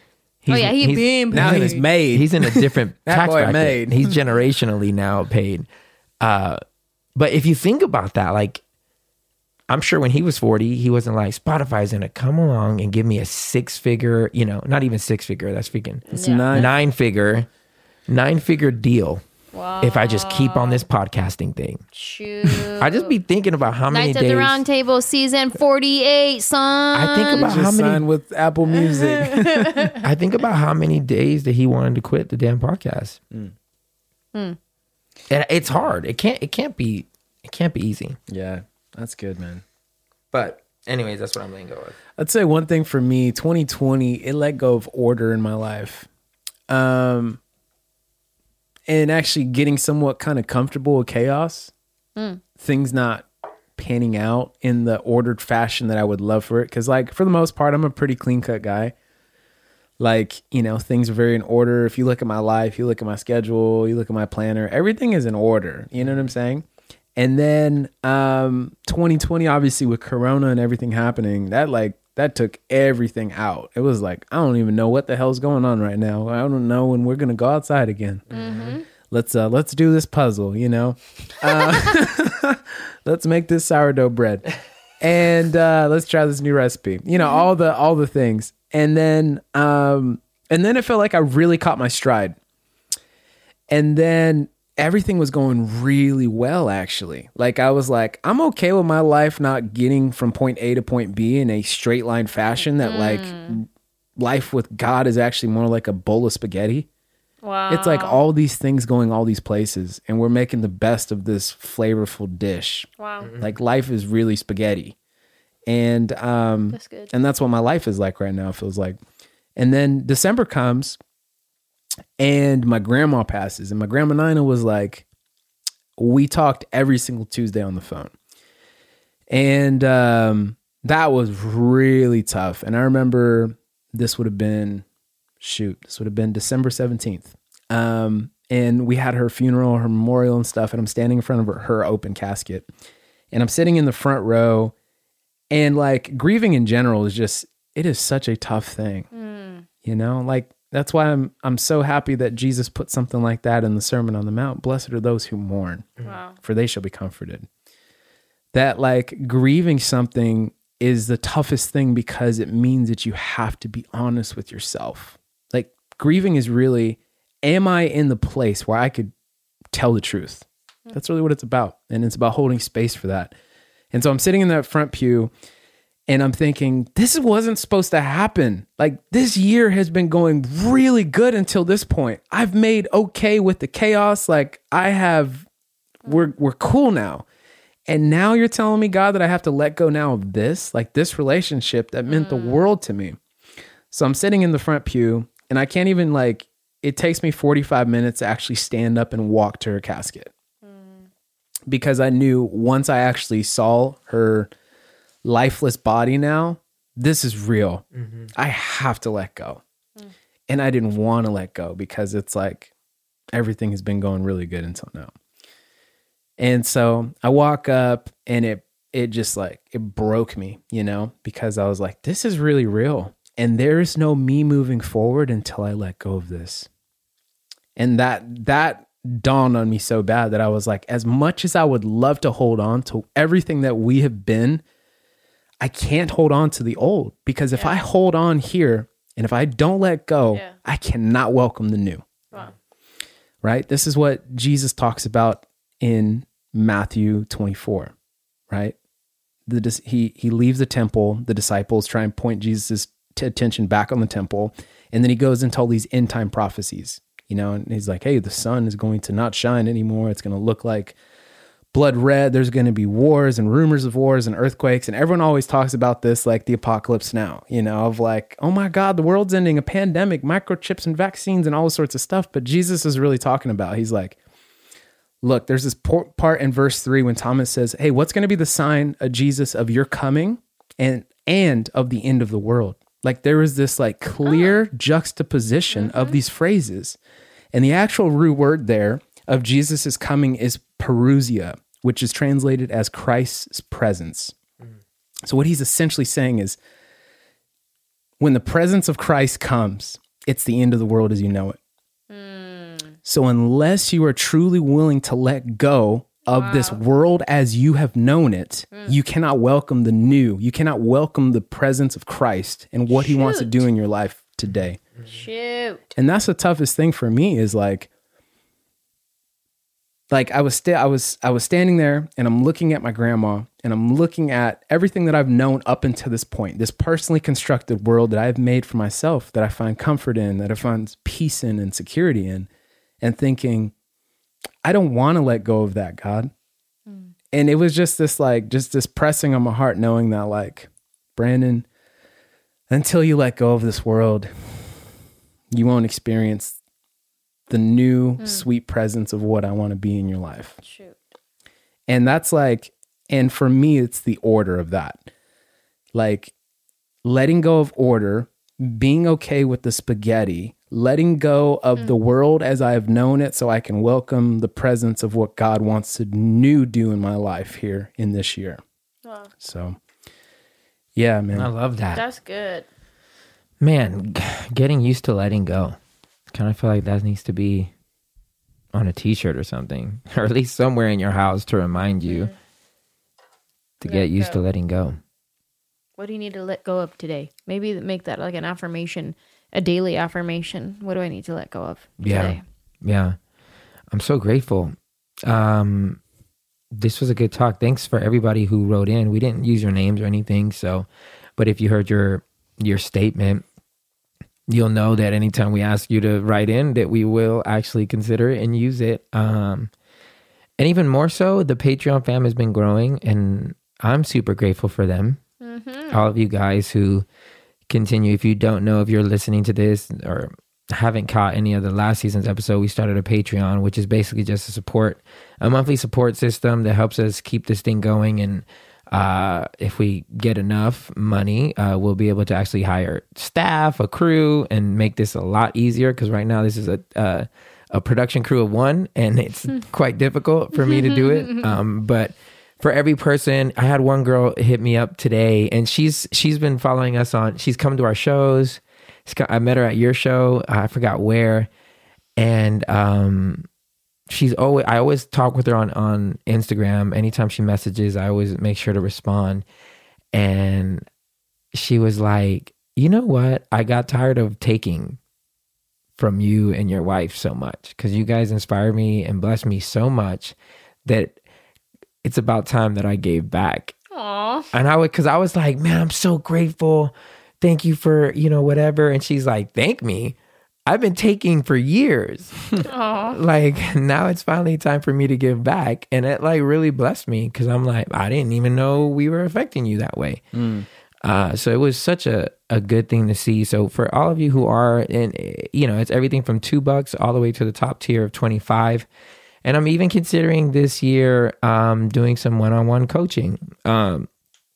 oh yeah, he he's- being Now paid. he's made. He's in a different That tax boy bracket. made. He's generationally now paid. Uh, but if you think about that, like, I'm sure when he was forty, he wasn't like, Spotify's going to come along and give me a six figure, you know, not even six figure. That's freaking It's Yeah. nine. nine figure, nine figure deal. Wow. If I just keep on this podcasting thing, Shoot. I just be thinking about how many Knights days. at the Round Table season forty-eight, son. I think about how Just many. signed with Apple Music. I think about how many days that he wanted to quit the damn podcast. Mm. Hmm. And it's hard. It can't. It can't be. It can't be easy. Yeah, that's good, man. But anyways, that's what I'm letting go of. I'd say one thing for me, twenty twenty, it let go of order in my life. Um, and actually getting somewhat kind of comfortable with chaos. Mm. Things not panning out in the ordered fashion that I would love for it. Cause like for the most part, I'm a pretty clean cut guy. Like, you know, things are very in order. If you look at my life, you look at my schedule, you look at my planner, everything is in order. You know what I'm saying? And then um, twenty twenty, obviously with Corona and everything happening, that like that took everything out. It was like, I don't even know what the hell's going on right now. I don't know when we're gonna go outside again. Mm-hmm. Let's uh, let's do this puzzle, you know. Uh, let's make this sourdough bread, and uh, let's try this new recipe. You know, all the all the things, and then um, and then it felt like I really caught my stride, and then everything was going really well, actually. Like I was like, I'm okay with my life not getting from point A to point B in a straight line fashion. That like life with God is actually more like a bowl of spaghetti. Wow. It's like all these things going all these places, and we're making the best of this flavorful dish. Wow. Like life is really spaghetti. And um That's good. and that's what my life is like right now, it feels like. And then December comes and my grandma passes, and my grandma Nina was like, we talked every single Tuesday on the phone. And um that was really tough. And I remember this would have been shoot, this would have been December seventeenth. Um, and we had her funeral, her memorial and stuff. And I'm standing in front of her, her open casket, and I'm sitting in the front row, and like grieving in general is just, it is such a tough thing, Mm. you know, like that's why I'm, I'm so happy that Jesus put something like that in the Sermon on the Mount. Blessed are those who mourn, Wow. for they shall be comforted. That like grieving something is the toughest thing, because it means that you have to be honest with yourself. Like grieving is really, am I in the place where I could tell the truth? That's really what it's about. And it's about holding space for that. And so I'm sitting in that front pew, and I'm thinking, this wasn't supposed to happen. Like this year has been going really good until this point. I've made okay with the chaos. Like I have, we're, we're cool now. And now you're telling me, God, that I have to let go now of this, like this relationship that meant the world to me. So I'm sitting in the front pew, and I can't even like, it takes me forty-five minutes to actually stand up and walk to her casket. Mm. Because I knew once I actually saw her lifeless body now, this is real. Mm-hmm. I have to let go. Mm. And I didn't want to let go, because it's like everything has been going really good until now. And so I walk up, and it it just like, it broke me, you know, because I was like, this is really real. And there's no me moving forward until I let go of this. And that that dawned on me so bad that I was like, as much as I would love to hold on to everything that we have been, I can't hold on to the old, because if Yeah. I hold on here and if I don't let go, Yeah. I cannot welcome the new. Wow. Right? This is what Jesus talks about in Matthew twenty-four, right? The dis- he he leaves the temple. The disciples try and point Jesus' t- attention back on the temple, and then he goes into all these end time prophecies, you know, and he's like, hey, the sun is going to not shine anymore. It's going to look like blood red. There's going to be wars and rumors of wars and earthquakes. And everyone always talks about this like the apocalypse now, you know, of like, oh my God, the world's ending, a pandemic, microchips and vaccines and all sorts of stuff. But Jesus is really talking about, he's like, look, there's this part in verse three when Thomas says, hey, what's going to be the sign of Jesus of your coming and, and of the end of the world? Like there is this like clear oh. juxtaposition mm-hmm. of these phrases. And the actual root word there of Jesus' coming is parousia, which is translated as Christ's presence. Mm. So what he's essentially saying is, when the presence of Christ comes, it's the end of the world as you know it. Mm. So unless you are truly willing to let go of wow. this world as you have known it, mm. you cannot welcome the new. You cannot welcome the presence of Christ and what Shoot. He wants to do in your life today. Shoot. And that's the toughest thing for me is like, like I was still, I was, I was standing there and I'm looking at my grandma and I'm looking at everything that I've known up until this point, this personally constructed world that I've made for myself, that I find comfort in, that I find peace in and security in, and thinking, I don't want to let go of that, God. Mm. And it was just this like, just this pressing on my heart, knowing that like, Brandon, until you let go of this world, you won't experience the new mm. sweet presence of what I want to be in your life. Shoot. And that's like, and for me, it's the order of that. Like letting go of order, being okay with the spaghetti, letting go of mm. the world as I have known it so I can welcome the presence of what God wants to new do in my life here in this year. Wow. So, yeah, man. I love that. That's good. Man, getting used to letting go. Kind of feel like that needs to be on a t-shirt or something, or at least somewhere in your house to remind you mm. to let get used go. to letting go. What do you need to let go of today? Maybe make that like an affirmation, a daily affirmation. What do I need to let go of today? Yeah. Yeah. I'm so grateful. Um, this was a good talk. Thanks for everybody who wrote in. We didn't use your names or anything. So, but if you heard your, your statement, you'll know that anytime we ask you to write in, that we will actually consider it and use it. Um, and even more so, the Patreon fam has been growing, and I'm super grateful for them. Mm-hmm. All of you guys who continue. If you don't know, if you're listening to this or haven't caught any of the last season's episode, we started a Patreon, which is basically just a support, a monthly support system that helps us keep this thing going. And Uh, if we get enough money, uh, we'll be able to actually hire staff, a crew, and make this a lot easier. Because right now this is a uh, a production crew of one, and it's quite difficult for me to do it. Um, but for every person, I had one girl hit me up today, and she's she's been following us on. She's come to our shows. I met her at your show. I forgot where, and um. She's always, I always talk with her on, on Instagram. Anytime she messages, I always make sure to respond. And she was like, you know what? I got tired of taking from you and your wife so much, because you guys inspired me and blessed me so much that it's about time that I gave back. Aww. And I would, cause I was like, man, I'm so grateful. Thank you for, you know, whatever. And she's like, thank me. I've been taking for years. Like now it's finally time for me to give back. And it like really blessed me, because I'm like, I didn't even know we were affecting you that way. Mm. Uh, so it was such a, a good thing to see. So for all of you who are in, you know, it's everything from two bucks all the way to the top tier of twenty-five. And I'm even considering this year um, doing some one-on-one coaching. Um,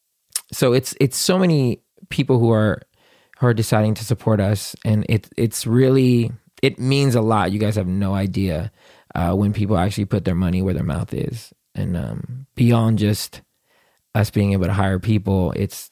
so it's it's so many people who are who are deciding to support us, and it it's really, it means a lot. You guys have no idea uh, when people actually put their money where their mouth is. And um, beyond just us being able to hire people, it's,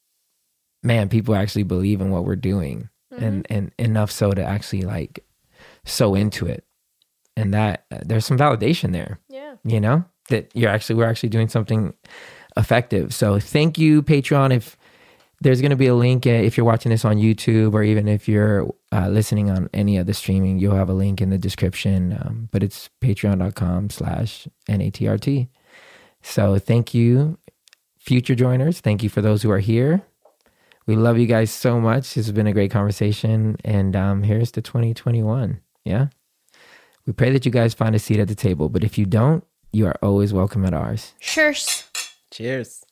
man, people actually believe in what we're doing, mm-hmm. and, and enough so to actually like so into it. And that uh, there's some validation there, yeah, you know, that you're actually, we're actually doing something effective. So thank you, Patreon. If there's going to be a link, uh, if you're watching this on YouTube, or even if you're uh, listening on any of the streaming, you'll have a link in the description. Um, but it's patreon.com slash N-A-T-R-T. So thank you, future joiners. Thank you for those who are here. We love you guys so much. This has been a great conversation. And um, here's to twenty twenty-one. Yeah. We pray that you guys find a seat at the table. But if you don't, you are always welcome at ours. Cheers. Cheers.